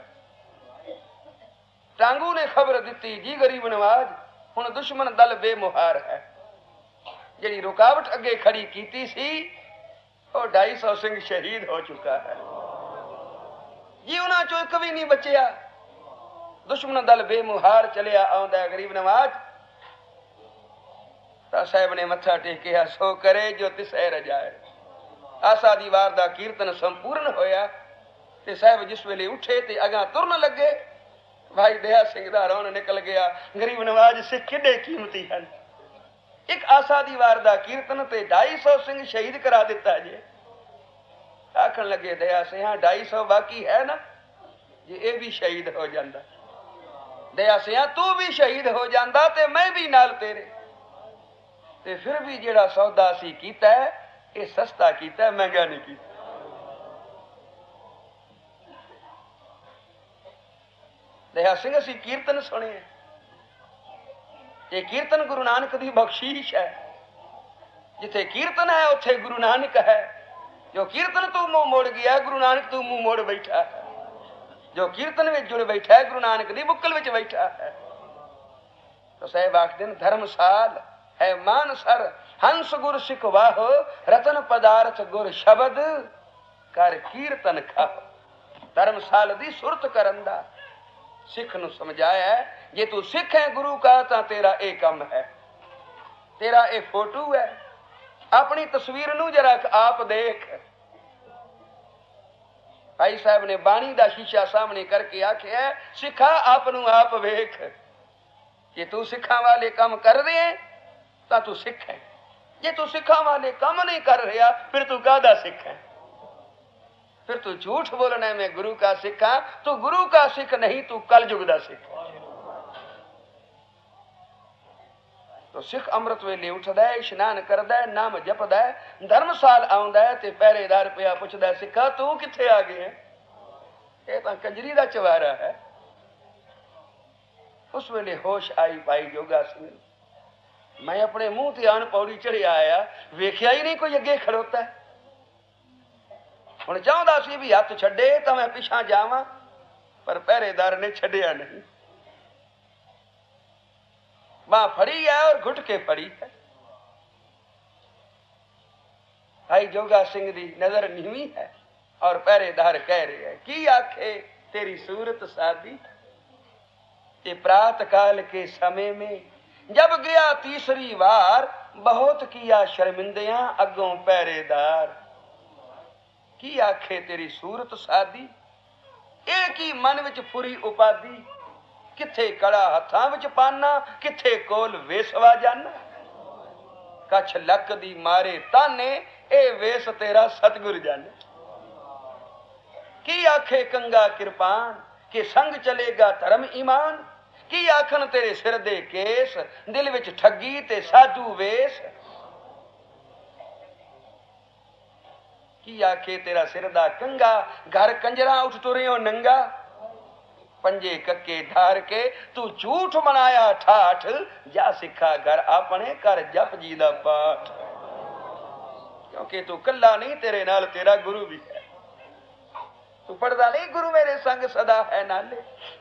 टांगू ने खबर दी, जी गरीब नवाज हुण दुश्मन दल बेमुहार है। जिहड़ी रुकावट अगे खड़ी कीती सी वो ढाई सौ सिंह शहीद हो चुका है जी, उन्हां चों एक भी नहीं बचिया। दुश्मन दल बेमुहार चलिया आउंदा है। गरीब नवाज तां साहब ने मत्था टेकिया, सो करे जो तिसै रजाए। आसा दी वार दा कीर्तन संपूर्ण होया ते साहब जिस वेले उठे ते अगां तुरन लगे, भाई दया सिंह दा रोन निकल गया। गरीब नवाज सिख किड्डे कीमती हन। एक आसा दी वार दा कीर्तन ते ढाई सौ सिंह शहीद करा दिता जी। आखन लगे दया सिंह ढाई सौ बाकी है ना? ਜੇ ਇਹ ਵੀ ਸ਼ਹੀਦ ਹੋ ਜਾਂਦਾ। ਦਇਆ ਸਿਆ ਤੂੰ ਵੀ ਸ਼ਹੀਦ ਹੋ ਜਾਂਦਾ ਤੇ ਮੈਂ ਵੀ ਨਾਲ ਤੇਰੇ, ਤੇ ਫਿਰ ਵੀ ਜਿਹੜਾ ਸੌਦਾ ਅਸੀਂ ਕੀਤਾ ਇਹ ਸਸਤਾ ਕੀਤਾ, ਮਹਿੰਗਾ ਨਹੀਂ ਕੀਤਾ। ਦਇਆ ਸਿੰਘ ਅਸੀਂ ਕੀਰਤਨ ਸੁਣੇ, ਇਹ ਕੀਰਤਨ ਗੁਰੂ ਨਾਨਕ ਦੀ ਬਖਸ਼ੀਸ਼ ਹੈ। ਜਿੱਥੇ ਕੀਰਤਨ ਹੈ ਉੱਥੇ ਗੁਰੂ ਨਾਨਕ ਹੈ। ਜੋ ਕੀਰਤਨ ਤੂੰ ਮੂੰਹ ਮੋੜ ਗਿਆ, ਗੁਰੂ ਨਾਨਕ ਤੂੰ ਮੂੰਹ ਮੋੜ ਬੈਠਾ ਹੈ। ਜੋ ਕੀਰਤਨ ਵਿੱਚ ਜੁੜ ਬੈਠਾ ਹੈ, ਗੁਰੂ ਨਾਨਕ ਦੀ ਬੁੱਕਲ ਵਿੱਚ ਬੈਠਾ ਹੈ। तो साहेब आखते धर्मसाल है मानसर, हंस गुर सिखवाहो, रतन पदार्थ गुर शब्द कर कीर्तन खाओ। धर्मसाल दी सुरत करन दा सिख नूं समझाया है। जे तू सिख है गुरु का तां तेरा ए कम है, तेरा ए फोटो है। अपनी तस्वीर नूं जरा आप देख। भाई साहब ने बाणी दा शीशा सामने करके आख्या, सिखा आप नूं आप वेख। जे तू सिखा वाले काम कर रहे हैं तो तू सिख है, जे तू सिखा वाले काम नहीं कर रहा फिर तू कादा सिख है। फिर तू झूठ बोलना मैं गुरु का सिख हाँ, तू गुरु का सिख नहीं, तू कलयुग दा सिख। तो सिख अमृत वेले उठदा है, इशनान करदा है, नाम जपदा है, धर्मसाल आउंदा है ते पहरेदार पिया पुछदा है, सिखा तू किथे आ गया है? ये तां कंजरी दा चवारा है। उस वेले होश आई पाई जोगा सिंह, मैं अपने मुंह ते आन पौड़ी चढ़िया आया, वेख्या ही नहीं कोई अगे खड़ोता है। हुण चाहुंदा सी भी हथ छड्डे तां मैं पिछां जावां, पर पहरेदार ने छड्डिया नहीं। बांह फड़ी है और घुट के फड़ी है। भाई जोगा सिंह दी नजर नीवी है और पहरेदार कह रहे हैं, की आखे तेरी सूरत सादी। ये प्रात काल के समय में जब गया तीसरी बार, बहुत किया शर्मिंदियां अगों पहरेदार। की आखे तेरी सूरत सादी, एक ही मन विच फुरी उपाधी। किथे कड़ा हथां विच पाना, किथे कोल वेसवा जाना। कछ लक दी मारे ताने, ए वेस तेरा सतगुर जाने। की आखे कंगा किरपान, के संग चलेगा धर्म ईमान। की आखन तेरे सिर दे केस, दिल विच ठगी ते साधु वेश। की आखे तेरा सिर दा कंगा, घर कंजरा उठ तुरियो नंगा। पंजे कक्के धार के तू झूठ मनाया ठाठ, जा सिखा घर अपने कर जप जी दा पाठ। क्योंकि तू कल्ला नहीं, तेरे नाल तेरा गुरु भी है। तू पढ़दा नहीं, गुरु मेरे संग सदा है नाले।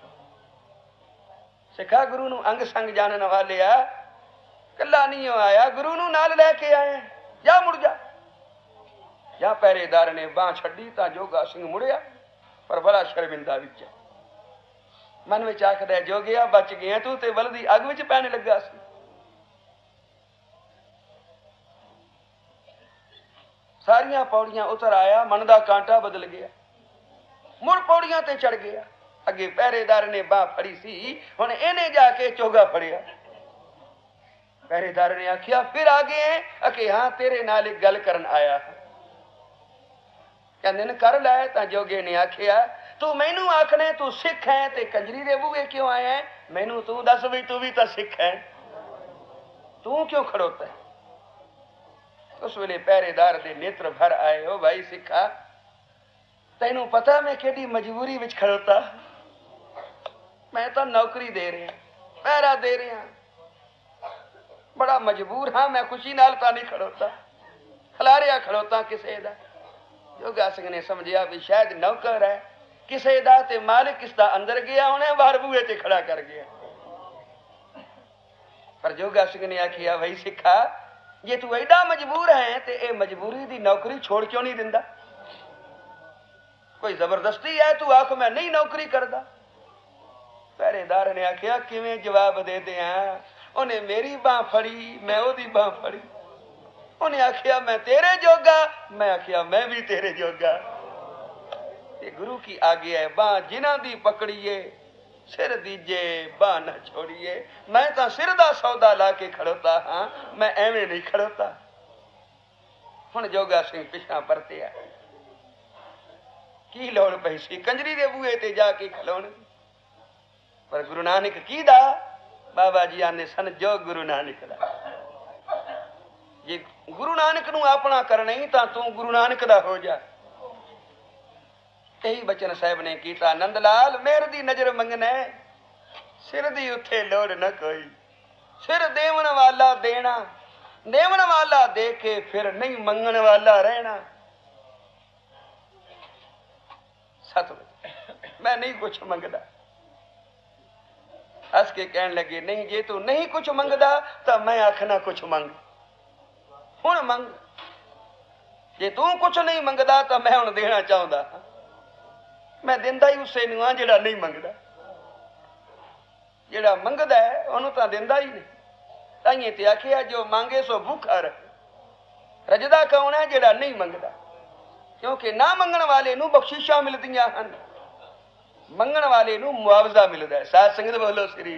सिखा गुरु नू अंग संग जानन वाले आ, कल्ला नहीं आया, गुरु नू नाल लैके आए, जा मुड़ जा। जा पहरेदार ने बांह छड्डी तां जोगा सिंह मुड़िया, पर बड़ा शर्मिंदा विच मन विच आखदा, जोगिया बच गया तू ते बलदी अग विच पैण लगा सी। सारियां पौड़ियां उतर आया, मन दा कांटा बदल गया, मुड़ पौड़ियां ते चढ़ गया। अगे पहरेदार ने बांह फड़ी सी, हुण इहने जाके चोगा फड़िया। पहरेदार ने आखिया, फिर आ गए हैं? अके हां, तेरे नाल एक गल करन आया। कहंदे ने कर लै। तां जोगे ने आखिया, तू मैनू आखने तू सिख है ते कंजरी दे बूहे क्यों आया है? मैनू तू दस भी, तू भी तां सिख है, तू क्यों खड़ोता है? उस वेले पहरेदार दे नेत्र भर आए। ओ भाई सिखा, तैनू पता मैं केडी मजबूरी विच खड़ोता? मैं तो नौकरी दे रहा, पहरा दे रहा, बड़ा मजबूर हाँ। मैं खुशी नाल तां नहीं खड़ोता, खलारिया खड़ोता किसे दा। जोगा सिंह ने समझिया भी शायद नौकर है किसे दा, ते मालिक किसदा अंदर गया होने, बाहर बूहे ते खड़ा कर गया। पर जोगा सिंह ने आखिया, भाई सिखा, जे तू एडा मजबूर है ते ए मजबूरी दी नौकरी छोड़ क्यों नहीं दिंदा? कोई जबरदस्ती है? तू आख मैं नहीं नौकरी करदा। पहरेदार ने आखिया, किवें जवाब दे दियां? उन्हें मेरी बांह फड़ी, मैं ओदी बांह फड़ी। उन्हें आखिया मैं तेरे जोगा, मैं आखिया मैं भी तेरे जोगा। ये गुरु की आज्ञा है, बांह जिन्हां दी पकड़िए, सिर दीजे बांह न छोड़िए। मैं तां सिर दा सौदा ला के खड़ोता हाँ, मैं एवें नहीं खड़ोता। हुण जोगा सिंह पिछां परतिया। की लोड़ पई सी कंजरी दे बूहे ते जाके खलोण। पर गुरु नानक की दा बाबा जी आंदे सन जो गुरु नानक दा। जे गुरु नानक नूं अपना करना ही तां तू गुरु नानक दा हो जा। यही बचन साहब ने कीता नंद लाल मेर दी नजर मंगना सिर दी उत्थे लोड़ न कोई। सिर देवन वाला देना देवन वाला दे के फिर नहीं मंगण वाला रहना। सतगुर मैं नहीं कुछ मंगदा। हस के कहन लगे नहीं जे तू नहीं कुछ मंगदा तो मैं आखना कुछ मंग हुण मंग। जे तू कुछ नहीं मंगदा तो मैं हुण देना चाहुंदा। मैं दिंदा ही उसे नूं आ जिहड़ा नहीं मंगदा। जिहड़ा मंगदा है उहनूं तां दिंदा ही नहीं। ताइए ते आखिया जो मांगे सो भूखा रहे। रजदा कौन है जिहड़ा नहीं मंगदा। क्योंकि ना मंगण वाले नूं बख्शिशां मिलदियां हन मंगण वाले नूं मुआवजा मिलदा है। साध संगत बोलो श्री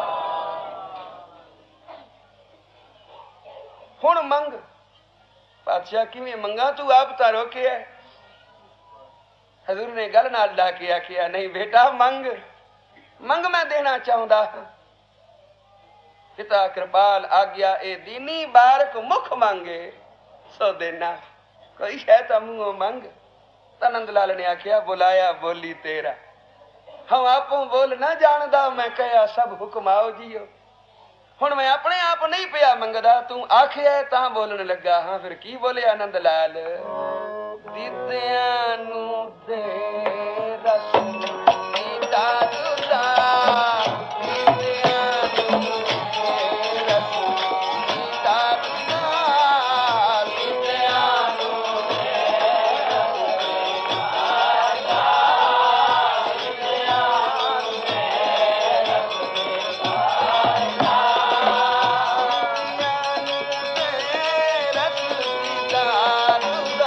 हुण मंग। पातशाह किवें मंगा तू आप तां रोके है। हजूर ने गल नाल ला के आखिया नहीं बेटा मंग मंग मैं देना चाहुंदा हां। पिता कृपाल आज्ञा ए दीनी बारक मुख मांगे सो देना। कोई शै तां मूंहों मंग। नंद लाल ने आखिया बुलाया बोली तेरा हम आपों बोल ना जानदा मैं कहा सब हुक्म आओ जियो। हुण मैं अपने आप नहीं पिया मंगदा तू आखिया तां बोलन लगा। हां फिर की बोलिया नंद लाल दीदियां नूं दे रस दीदा दुदा दीदियां नूं दे रस दीदा दुदा दीदियां नूं दे रस दीदा दीदियां नूं दे रस दीदा रस दीदा दुदा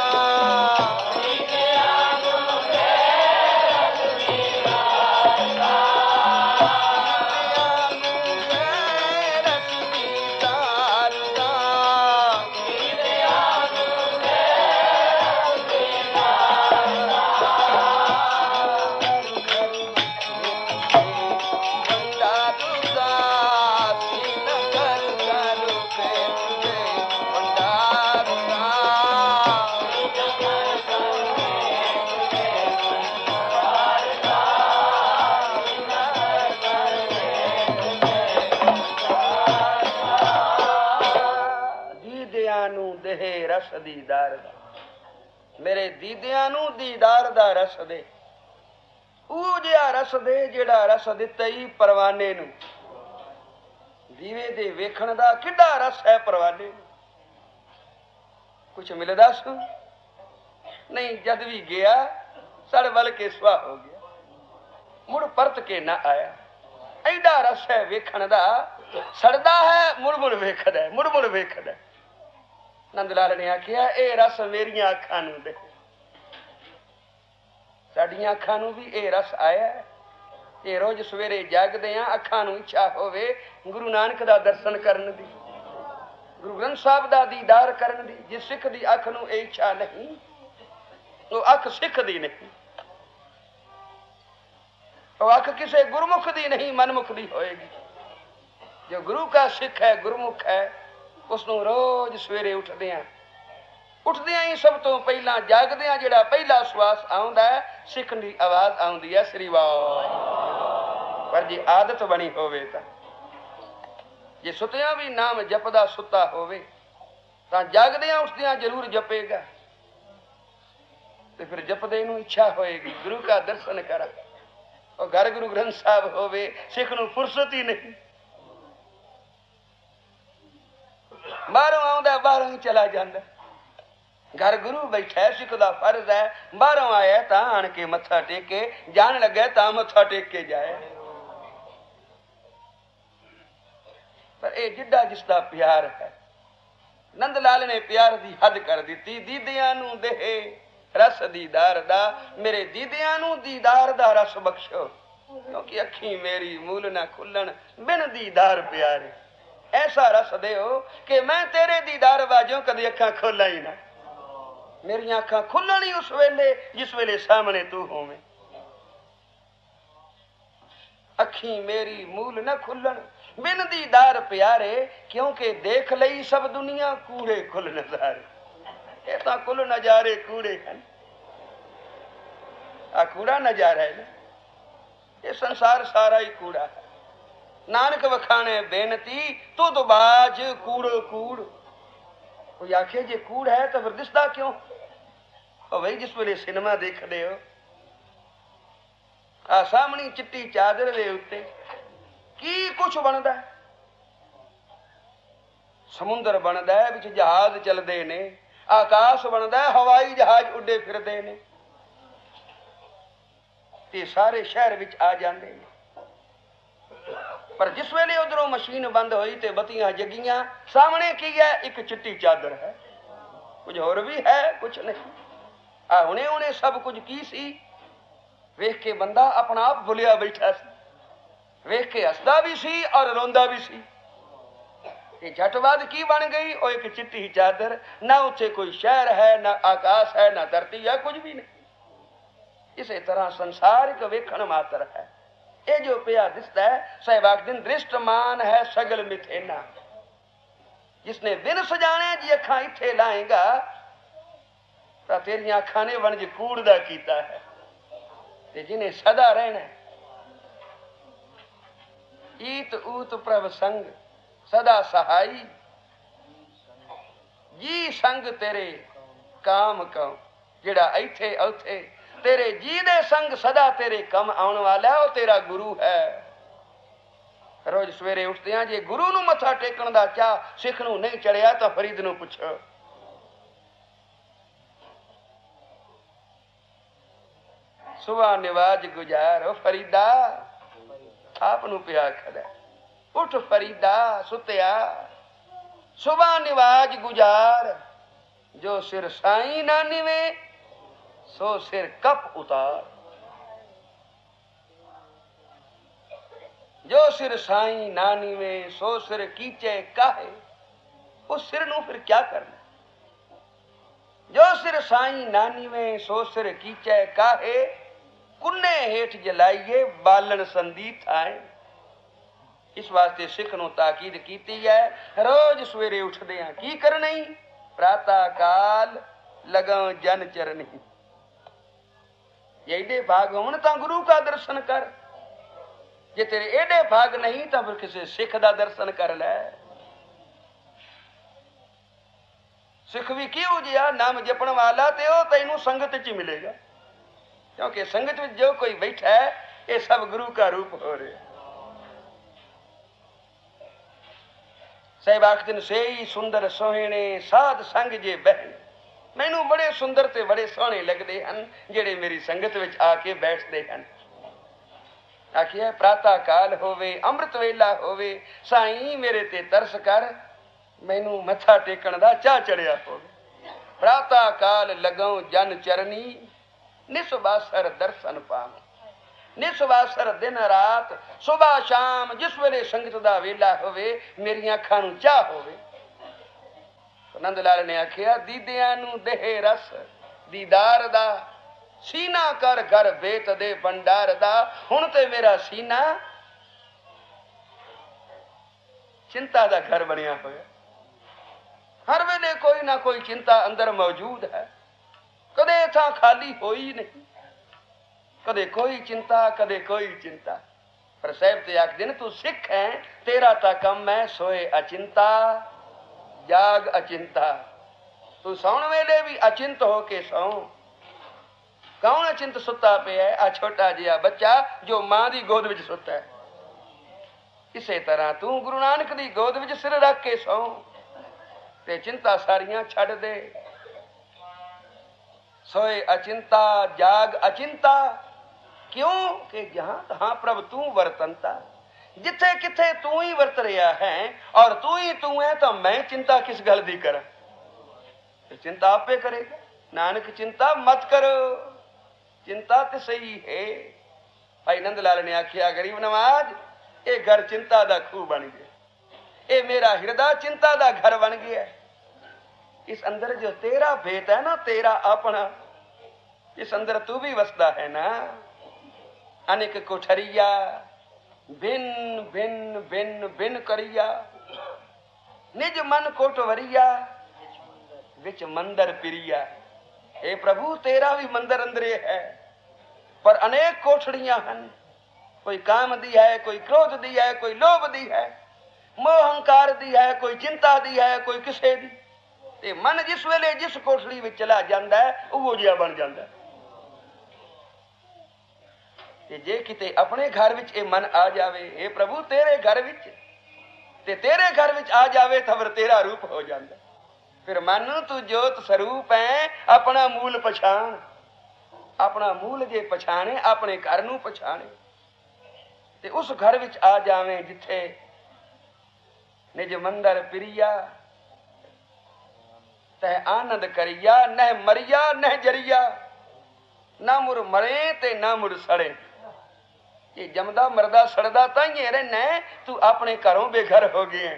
रस दीदार दा मेरे दीदियां नूं दीदार दा रस दे। ਉਹ ਜਿਹਾ ਰਸ ਦੇ ਜਿਹੜਾ ਰਸ ਦਿੱਤਾ ਹੀ ਪਰਵਾਨੇ ਨੂੰ। ਦੀਵੇ ਦੇ ਵੇਖਣ ਦਾ ਕਿੱਡਾ ਰਸ ਹੈ ਪਰਵਾਨੇ ਨੂੰ। ਕੁਛ ਮਿਲਦਾ ਸੂ ਨਹੀਂ ਜਦ ਵੀ ਗਿਆ ਸੜ ਵੱਲ ਕੇ ਸੁਆਹ ਹੋ ਗਿਆ ਮੁੜ ਪਰਤ ਕੇ ਨਾ ਆਇਆ। ਐਡਾ ਰਸ ਹੈ ਵੇਖਣ ਦਾ ਸੜਦਾ ਹੈ ਮੁੜ ਮੁੜ ਵੇਖਦਾ ਹੈ ਮੁੜ ਮੁੜ ਵੇਖਦਾ। नंद लाल ने आखिया ये रस मेरिया अखां नूं दे। साडियां अखां नूं भी ये रस आया है। ये रोज सवेरे जागदे आ अखां नूं इच्छा होवे गुरु नानक दा दर्शन करन दी गुरु ग्रंथ साहब दा दीदार करन दी। जिस सिख दी अख नूं ये इच्छा नहीं वो अख सिख दी नहीं। वो अख किसे गुरमुख दी नहीं मनमुख दी होएगी। जो गुरु का सिख है गुरमुख है उसनूं रोज सवेरे उठदियां उठदियां ही सब तो पहला जागदियां जिहड़ा पहला श्वास आउंदा है सिख दी आवाज आउंदी है श्री वाह। पर जे आदत बनी होवे तां जे सुतियां भी नाम जपदा सुता होवे तां जागदियां उठदियां जरूर जपेगा। ते फिर जपदे नूं इच्छा होएगी गुरु का दर्शन करा। और घर गुरु ग्रंथ साहब होवे सिख नूं फुरसत ही नहीं। बाहरों आउंदा बाहरों ही चला जांदा। घर गुरु बैठा सिख दा फर्ज है बाहरों आया तां आण के मत्था टेके जान लगे तां मत्था टेक के जाए। पर ये जिड्डा जिसदा प्यार है नंद लाल ने प्यार दी हद कर दी। दीदियां नूं दे रस दीदार दा मेरे दीदियां नूं दीदार दा रस बख्शो क्योंकि अखी मेरी मूल ना खुलन बिन दीदार प्यारे। ऐसा रस दे कि मैं तेरे दीदार बाजों कदी अखा खोला ही ना। मेरिया अखां खुलन ही उस वेले जिस वेले सामने तू होवे। अखी मेरी मूल न खुलन बिन दीदार प्यारे, क्योंकि देख लई सब दुनिया कूड़े खुल नजारे। ये तो कुल नजारे कूड़े हैं, आ कूड़ा नजारा है ना, ये संसार सारा ही कूड़ा है। नानक वखाने बेनती तुद बाज कूड़ो कूड़। कोई आखे जे कूड़ है तो फिर दिसदा क्यों? और भाई जिस वेले सिनेमा देख रहे हो, आ सामनी चिट्टी चादर दे उत्ते की कुछ बनदा है? समुंदर बनदा है, विच जहाज चलदे ने, आकाश बनदा है, हवाई जहाज उड्डे फिरदे ने, ते सारे शहर विच आ जांदे ने। पर जिस वेले उधरों मशीन बंद हुई ते बत्तियां जगियां, सामने की है? एक चिट्टी चादर है। कुछ और भी है, कुछ नहीं। आ हुणे हुणे सब कुछ की सी? वेख के बंदा अपना आप भुलिया बैठा सी, वेख के हसदा भी सी और रोंदा भी सी। ये झटवाद की बन गई? और एक चिट्टी चादर, ना उसे कोई शहर है, ना आकाश है, ना धरती है, कुछ भी नहीं। इसी तरह संसार एक वेखण मात्र है। ये जो पिया दिसता है, सहवाग दिन दृष्टमान है सगल मिथेना। जिसने बिन सजाने जी अखां इत्थे लाएगा, तो तेरियां अखां ने वणज कूड़ दा कीता है, ते जिन्हें सदा रहना ईत ऊत प्रभ संग सदा सहाई। जी संग तेरे काम कम, जेड़ा इत्थे उथे तेरे जी दे संग सदा तेरे कम आने वाला है, वो तेरा गुरु है। रोज सवेरे उठदे जे गुरु नूं मत्था टेकण दा चाह सिख नूं नहीं चढ़िया तो फरीद नूं पुछो। सुबह निवाज गुजार फरीदा, आप नूं पिया खड़ा उठ फरीदा सुतिया। सुबह निवाज गुजार, जो सिर साईं ना निवे सो सिर कप उतार। जो सिर साईं ना निवे सो सिर कीचे काहे, उस सिर नूं फिर क्या करना? जो सिर साईं ना निवे सो सिर कीचे काहे, कुन्ने हेठ जलाइए बालन संदी थाए। इस वास्ते सिख नूं ताकीद कीती है, रोज सवेरे उठदे हां की करनी? प्रातः काल लगाओ जन चरनी। एडे भाग होण तां गुरु का दर्शन कर, जे तेरे एडे भाग नहीं तो फिर किसी सिख दा दर्शन कर ले। सिख भी क्यों जिया नाम जपण वाला, ते ओ तैनू संगत च मिलेगा, क्योंकि संगत में जो कोई बैठा है ये सब गुरु का रूप हो रहे। सहबाग दिन से ही सुंदर सोहने साध संग जे बहन, मैनू बड़े सुंदर ते बड़े सोहने लगते हैं जेड़े मेरी संगत विच आके बैठते हैं। आखिए प्रातः काल होवे अमृत वेला होवे, साईं मेरे ते तरस कर, मैनू मत्था टेकण दा चाह चढ़िया होवे। प्रातः काल लगाऊं जन चरनी, निस्वासर दर्शन पाऊं। निस्वासर दिन रात सुबह शाम जिस वेले संगत दा वेला होवे, मेरी अखां नूं चाह होवे। नंद लाल ने आखिया दीदियां नूं देह रस दीदार दा, सीना कर घर बेत दे भंडार दा। हुण ते मेरा सीना चिंता दा घर बनिया होया। हर वेले कोई ना कोई चिंता अंदर मौजूद है, कदे इथां खाली होई नहीं। कदे कोई चिंता कदे कोई चिंता। पर साहब ते आख दिन तू सिख है, तेरा ता कम है सोए अचिंता जाग अचिंता। तू सौण वेले भी अचिंत होके सौ। कौन अचिंत सुता पे है? आ छोटा जिहा बच्चा जो मां दी गोद विच सुता है। इसे तरह तू गुरु नानक दी गोद विच सिर रख के सौ ते चिंता सारियां छड़ दे। सोए अचिंता जाग अचिंता, क्यों कि जहां तहां प्रभ तू वर्तनता। जिथे किथे तू ही वर्त रहा है और तू ही तू है, तो मैं चिंता किस गल दी करा? चिंता आपे करेगा। नानक चिंता मत करो, चिंता तो सही है। भाई नंदलाल ने आखिया गरीब नवाज, ये घर चिंता दा खूह बन गया, ये मेरा हृदय चिंता दा घर बन गया। इस अंदर जो तेरा भेद है ना, तेरा अपना, इस अंदर तू भी वसदा है ना। अनेक कोठरिया भिन्न भिन्न भिन्न भिन्न करिया, निज मन कोटवरिया विच मंदर पिरिया। हे प्रभु तेरा भी मंदिर अंदरे है, पर अनेक कोठड़ियां हैं। कोई काम दी है, कोई क्रोध दी है, कोई लोभ दी है, मोह अहंकार दी है, कोई चिंता दी है, कोई किसे दी। ते मन जिस वेले जिस कोठड़ी में चला जाता है वो जिहा बन जाता है। ते जे किते अपने घर विच ए मन आ जावे, हे प्रभु तेरे घर विच, ते तेरे घर विच आ जावे तो फिर तेरा रूप हो जाता। फिर मन तू जोत स्वरूप है, अपना मूल पछाण। अपना मूल जे पछाणे, अपने घर नू पछाणे, ते उस घर विच आ जावे जिथे निज मंदर पिरिया, तह आनंद करिया, नह मरिया नह जरिया। ना मुर मरे ते ना मुर सड़े। ये जमदा मरदा सड़दा ताइए रहना, तू अपने घरों बेघर हो गए।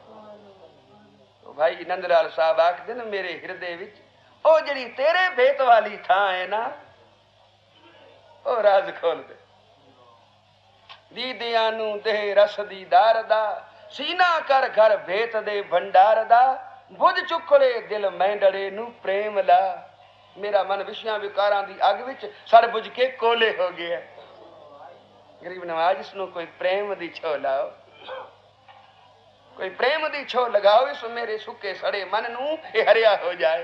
तो भाई नंदलाल साहब आखदे न, मेरे हिरदे विच ओ जड़ी तेरे भेत वाली थां है ना, ओ राज खोल दे। दीदियां नू दे रस दीदार दा, सीना कर घर भेत दे भंडार दा। बुझ चुकड़े दिल मैंडड़े नू प्रेम ला। मेरा मन विषयां विकारां दी अग विच सड़ बुझ के कोले हो गया। गरीब नवाज इसनू कोई प्रेम दी छो लाओ, कोई प्रेम दी छो लगाओ, इस मेरे सुके सड़े मन नू ये हरिया हो जाए।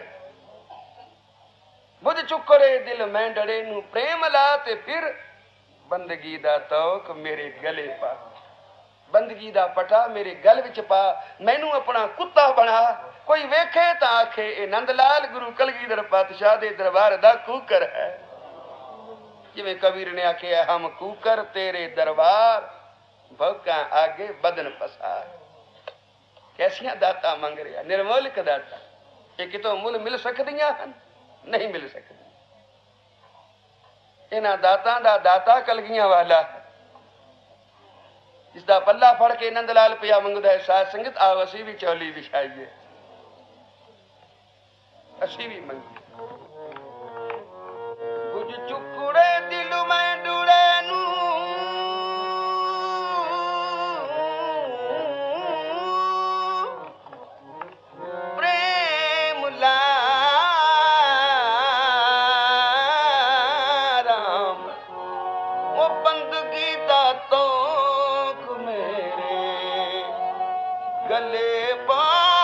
बुझ चुकड़े दिल मैंडड़े नू प्रेम ला, ते फिर बंदगी दा तौक मेरे गले पा। बंदगी दा पटा मेरे गल विच पा, मैनू अपना कुत्ता बना। कोई वेखे तां आखे ए नंदलाल गुरु कलगीधर पातशाह दे दरबार दा कूकर है। जिवें कबीर ने आखे हम कूकर तेरे दरबार, भौका आगे बदन पसार। कैसियां दाता मंग रहा, निर्मोलक दाता। ये कितों मुल मिल सकदियां हन? नहीं मिल सकदी। इन्हां दातां दा दाता कलगियां वाला, जिसदा पल्ला फड़ के नंदलाल पिया मंगदा है साध संगत। आओ असी भी चौली विछाइए, असी भी मंगी। बुझ चुकड़े दिल में डुड़े नू, प्रेम ला राम। वो बंदगी दा तोक मेरे गले पा।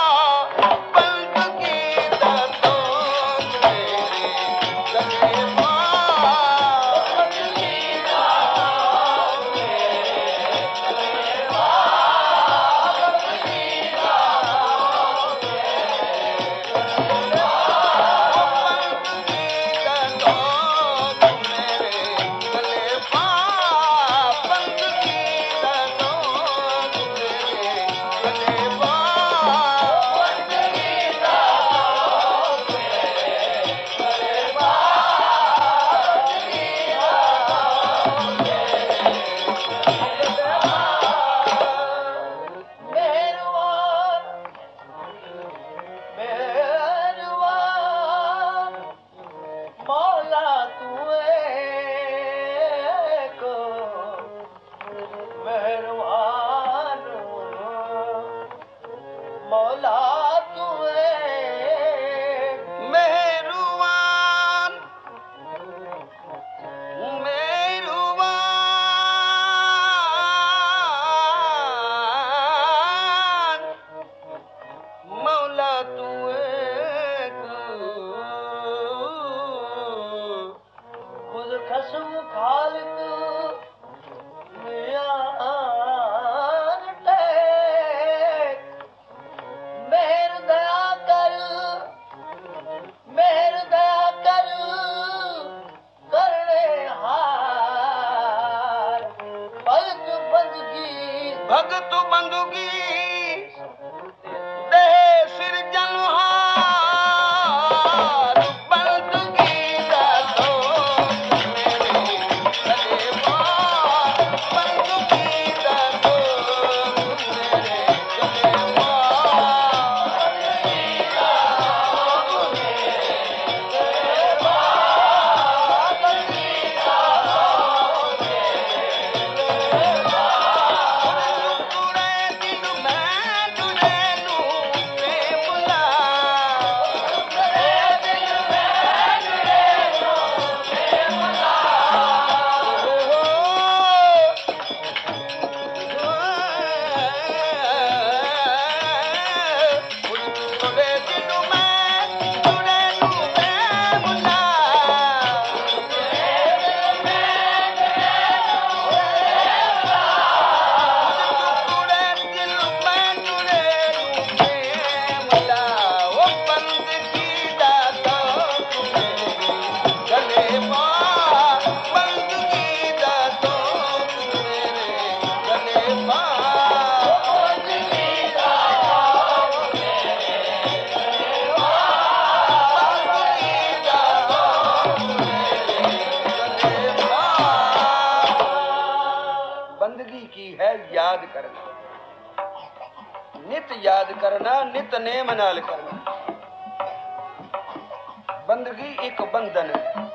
भगत बंदगी दे सिर जनहार, बंदगी दा दोस्त मेरे गले पार। बंदगी दा दोस्त मेरे गले पार। बंदगी दा बंदगी की है याद करना, नित याद करना, नित नेम नाल करना। बंदगी एक बंधन है,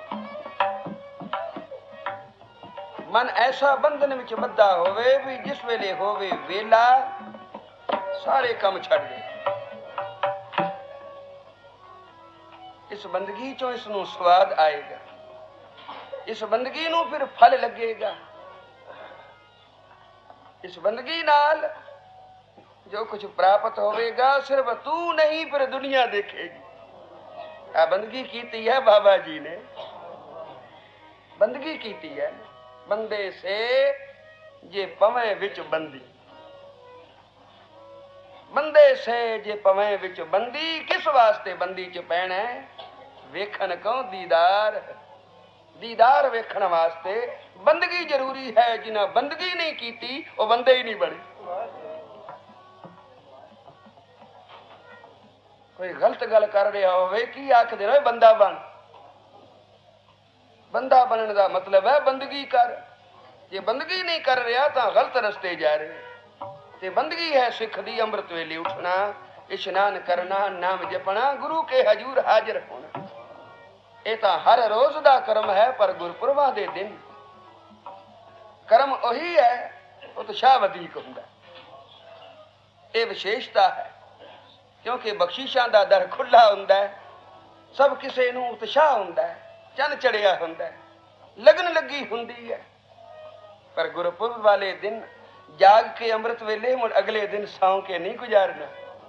मन ऐसा बंधन विच बद्धा होवे भी जिस वेले होवे वेला सारे काम छड़ दे। इस बंदगी चो इसनू स्वाद आएगा, इस बंदगी नू फिर फल लगेगा। इस बंदगी नाल जो कुछ प्राप्त होवेगा सिर्फ तू नहीं फिर दुनिया देखेगी। आ बंदगी कीती है बाबा जी ने, बंदगी कीती है। बंदे से जे पवे विच बंदी, बंदे से जे पवे विच बंदी, किस वास्ते बंदी च पैना है? वेखन को दीदार, दीदार वेखन वास्ते बंदगी जरूरी है। जिन्हें बंदगी नहीं कीती वो बंदे ही नहीं बने। कोई गलत गल कर रहा होवे की आखदे ने बंदा बन, बंदा बनने का मतलब है बंदगी कर। जे बंदगी नहीं कर रहा तो गलत रस्ते जा रहे। ते बंदगी है सिख दी अमृत वेले उठना, इशनान करना, नाम जपना, गुरु के हजूर हाजिर होना। ये तो हर रोज का कर्म है, पर गुरपुरबा दे दिन कर्म वही है, उत्साह वधिक हुंदा। ये विशेषता है क्योंकि बख्शिशां दा दर खुला हुंदा है, सब किसे नूं उत्साह हुंदा है, चन चढ़िया हुंदा है, लगन लगी हुंदी है। पर गुरपुरब वाले दिन जाग के अमृत वेले मुड़ अगले दिन सौ के नहीं गुजारना।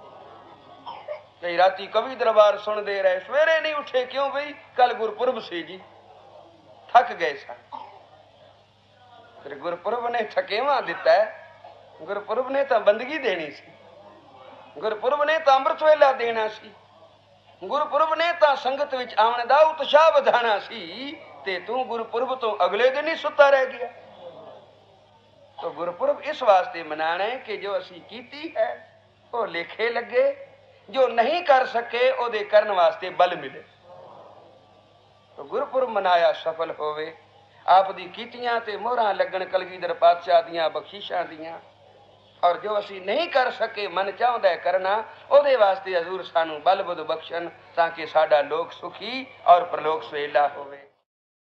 कई राती कवि दरबार सुन दे रहे, सवेरे नहीं उठे क्यों भाई? कल गुरपुरब से जी, थक गए सन। फिर गुरपुरब ने थकेवा दिता है, गुरपुरब ने तो बंदगी देनी सी, गुरपुरब ने तो अमृत वेला देना सी, गुरपुरब ने तो संगत विच आवन दा उत्साह वधाना सी। ते तू गुरपुरब तो अगले दिन ही सुता रह गया। तो गुरपुरब इस वास्ते मनाना है कि जो असी कीती है वो लेखे लगे, जो नहीं कर सके ओदे करन वास्ते बल मिले। तो गुरपुरब मनाया सफल होवे, आप दी कीतियां ते मोहरां लगन कलगीधर पातशाह दियां बख्शिशां दियां। और जो असी नहीं कर सके मन चाहता है करना, ओदे वास्ते हजूर सानू बल बुध बख्शन ताकि साडा लोक सुखी और प्रलोक सुहेला होवे।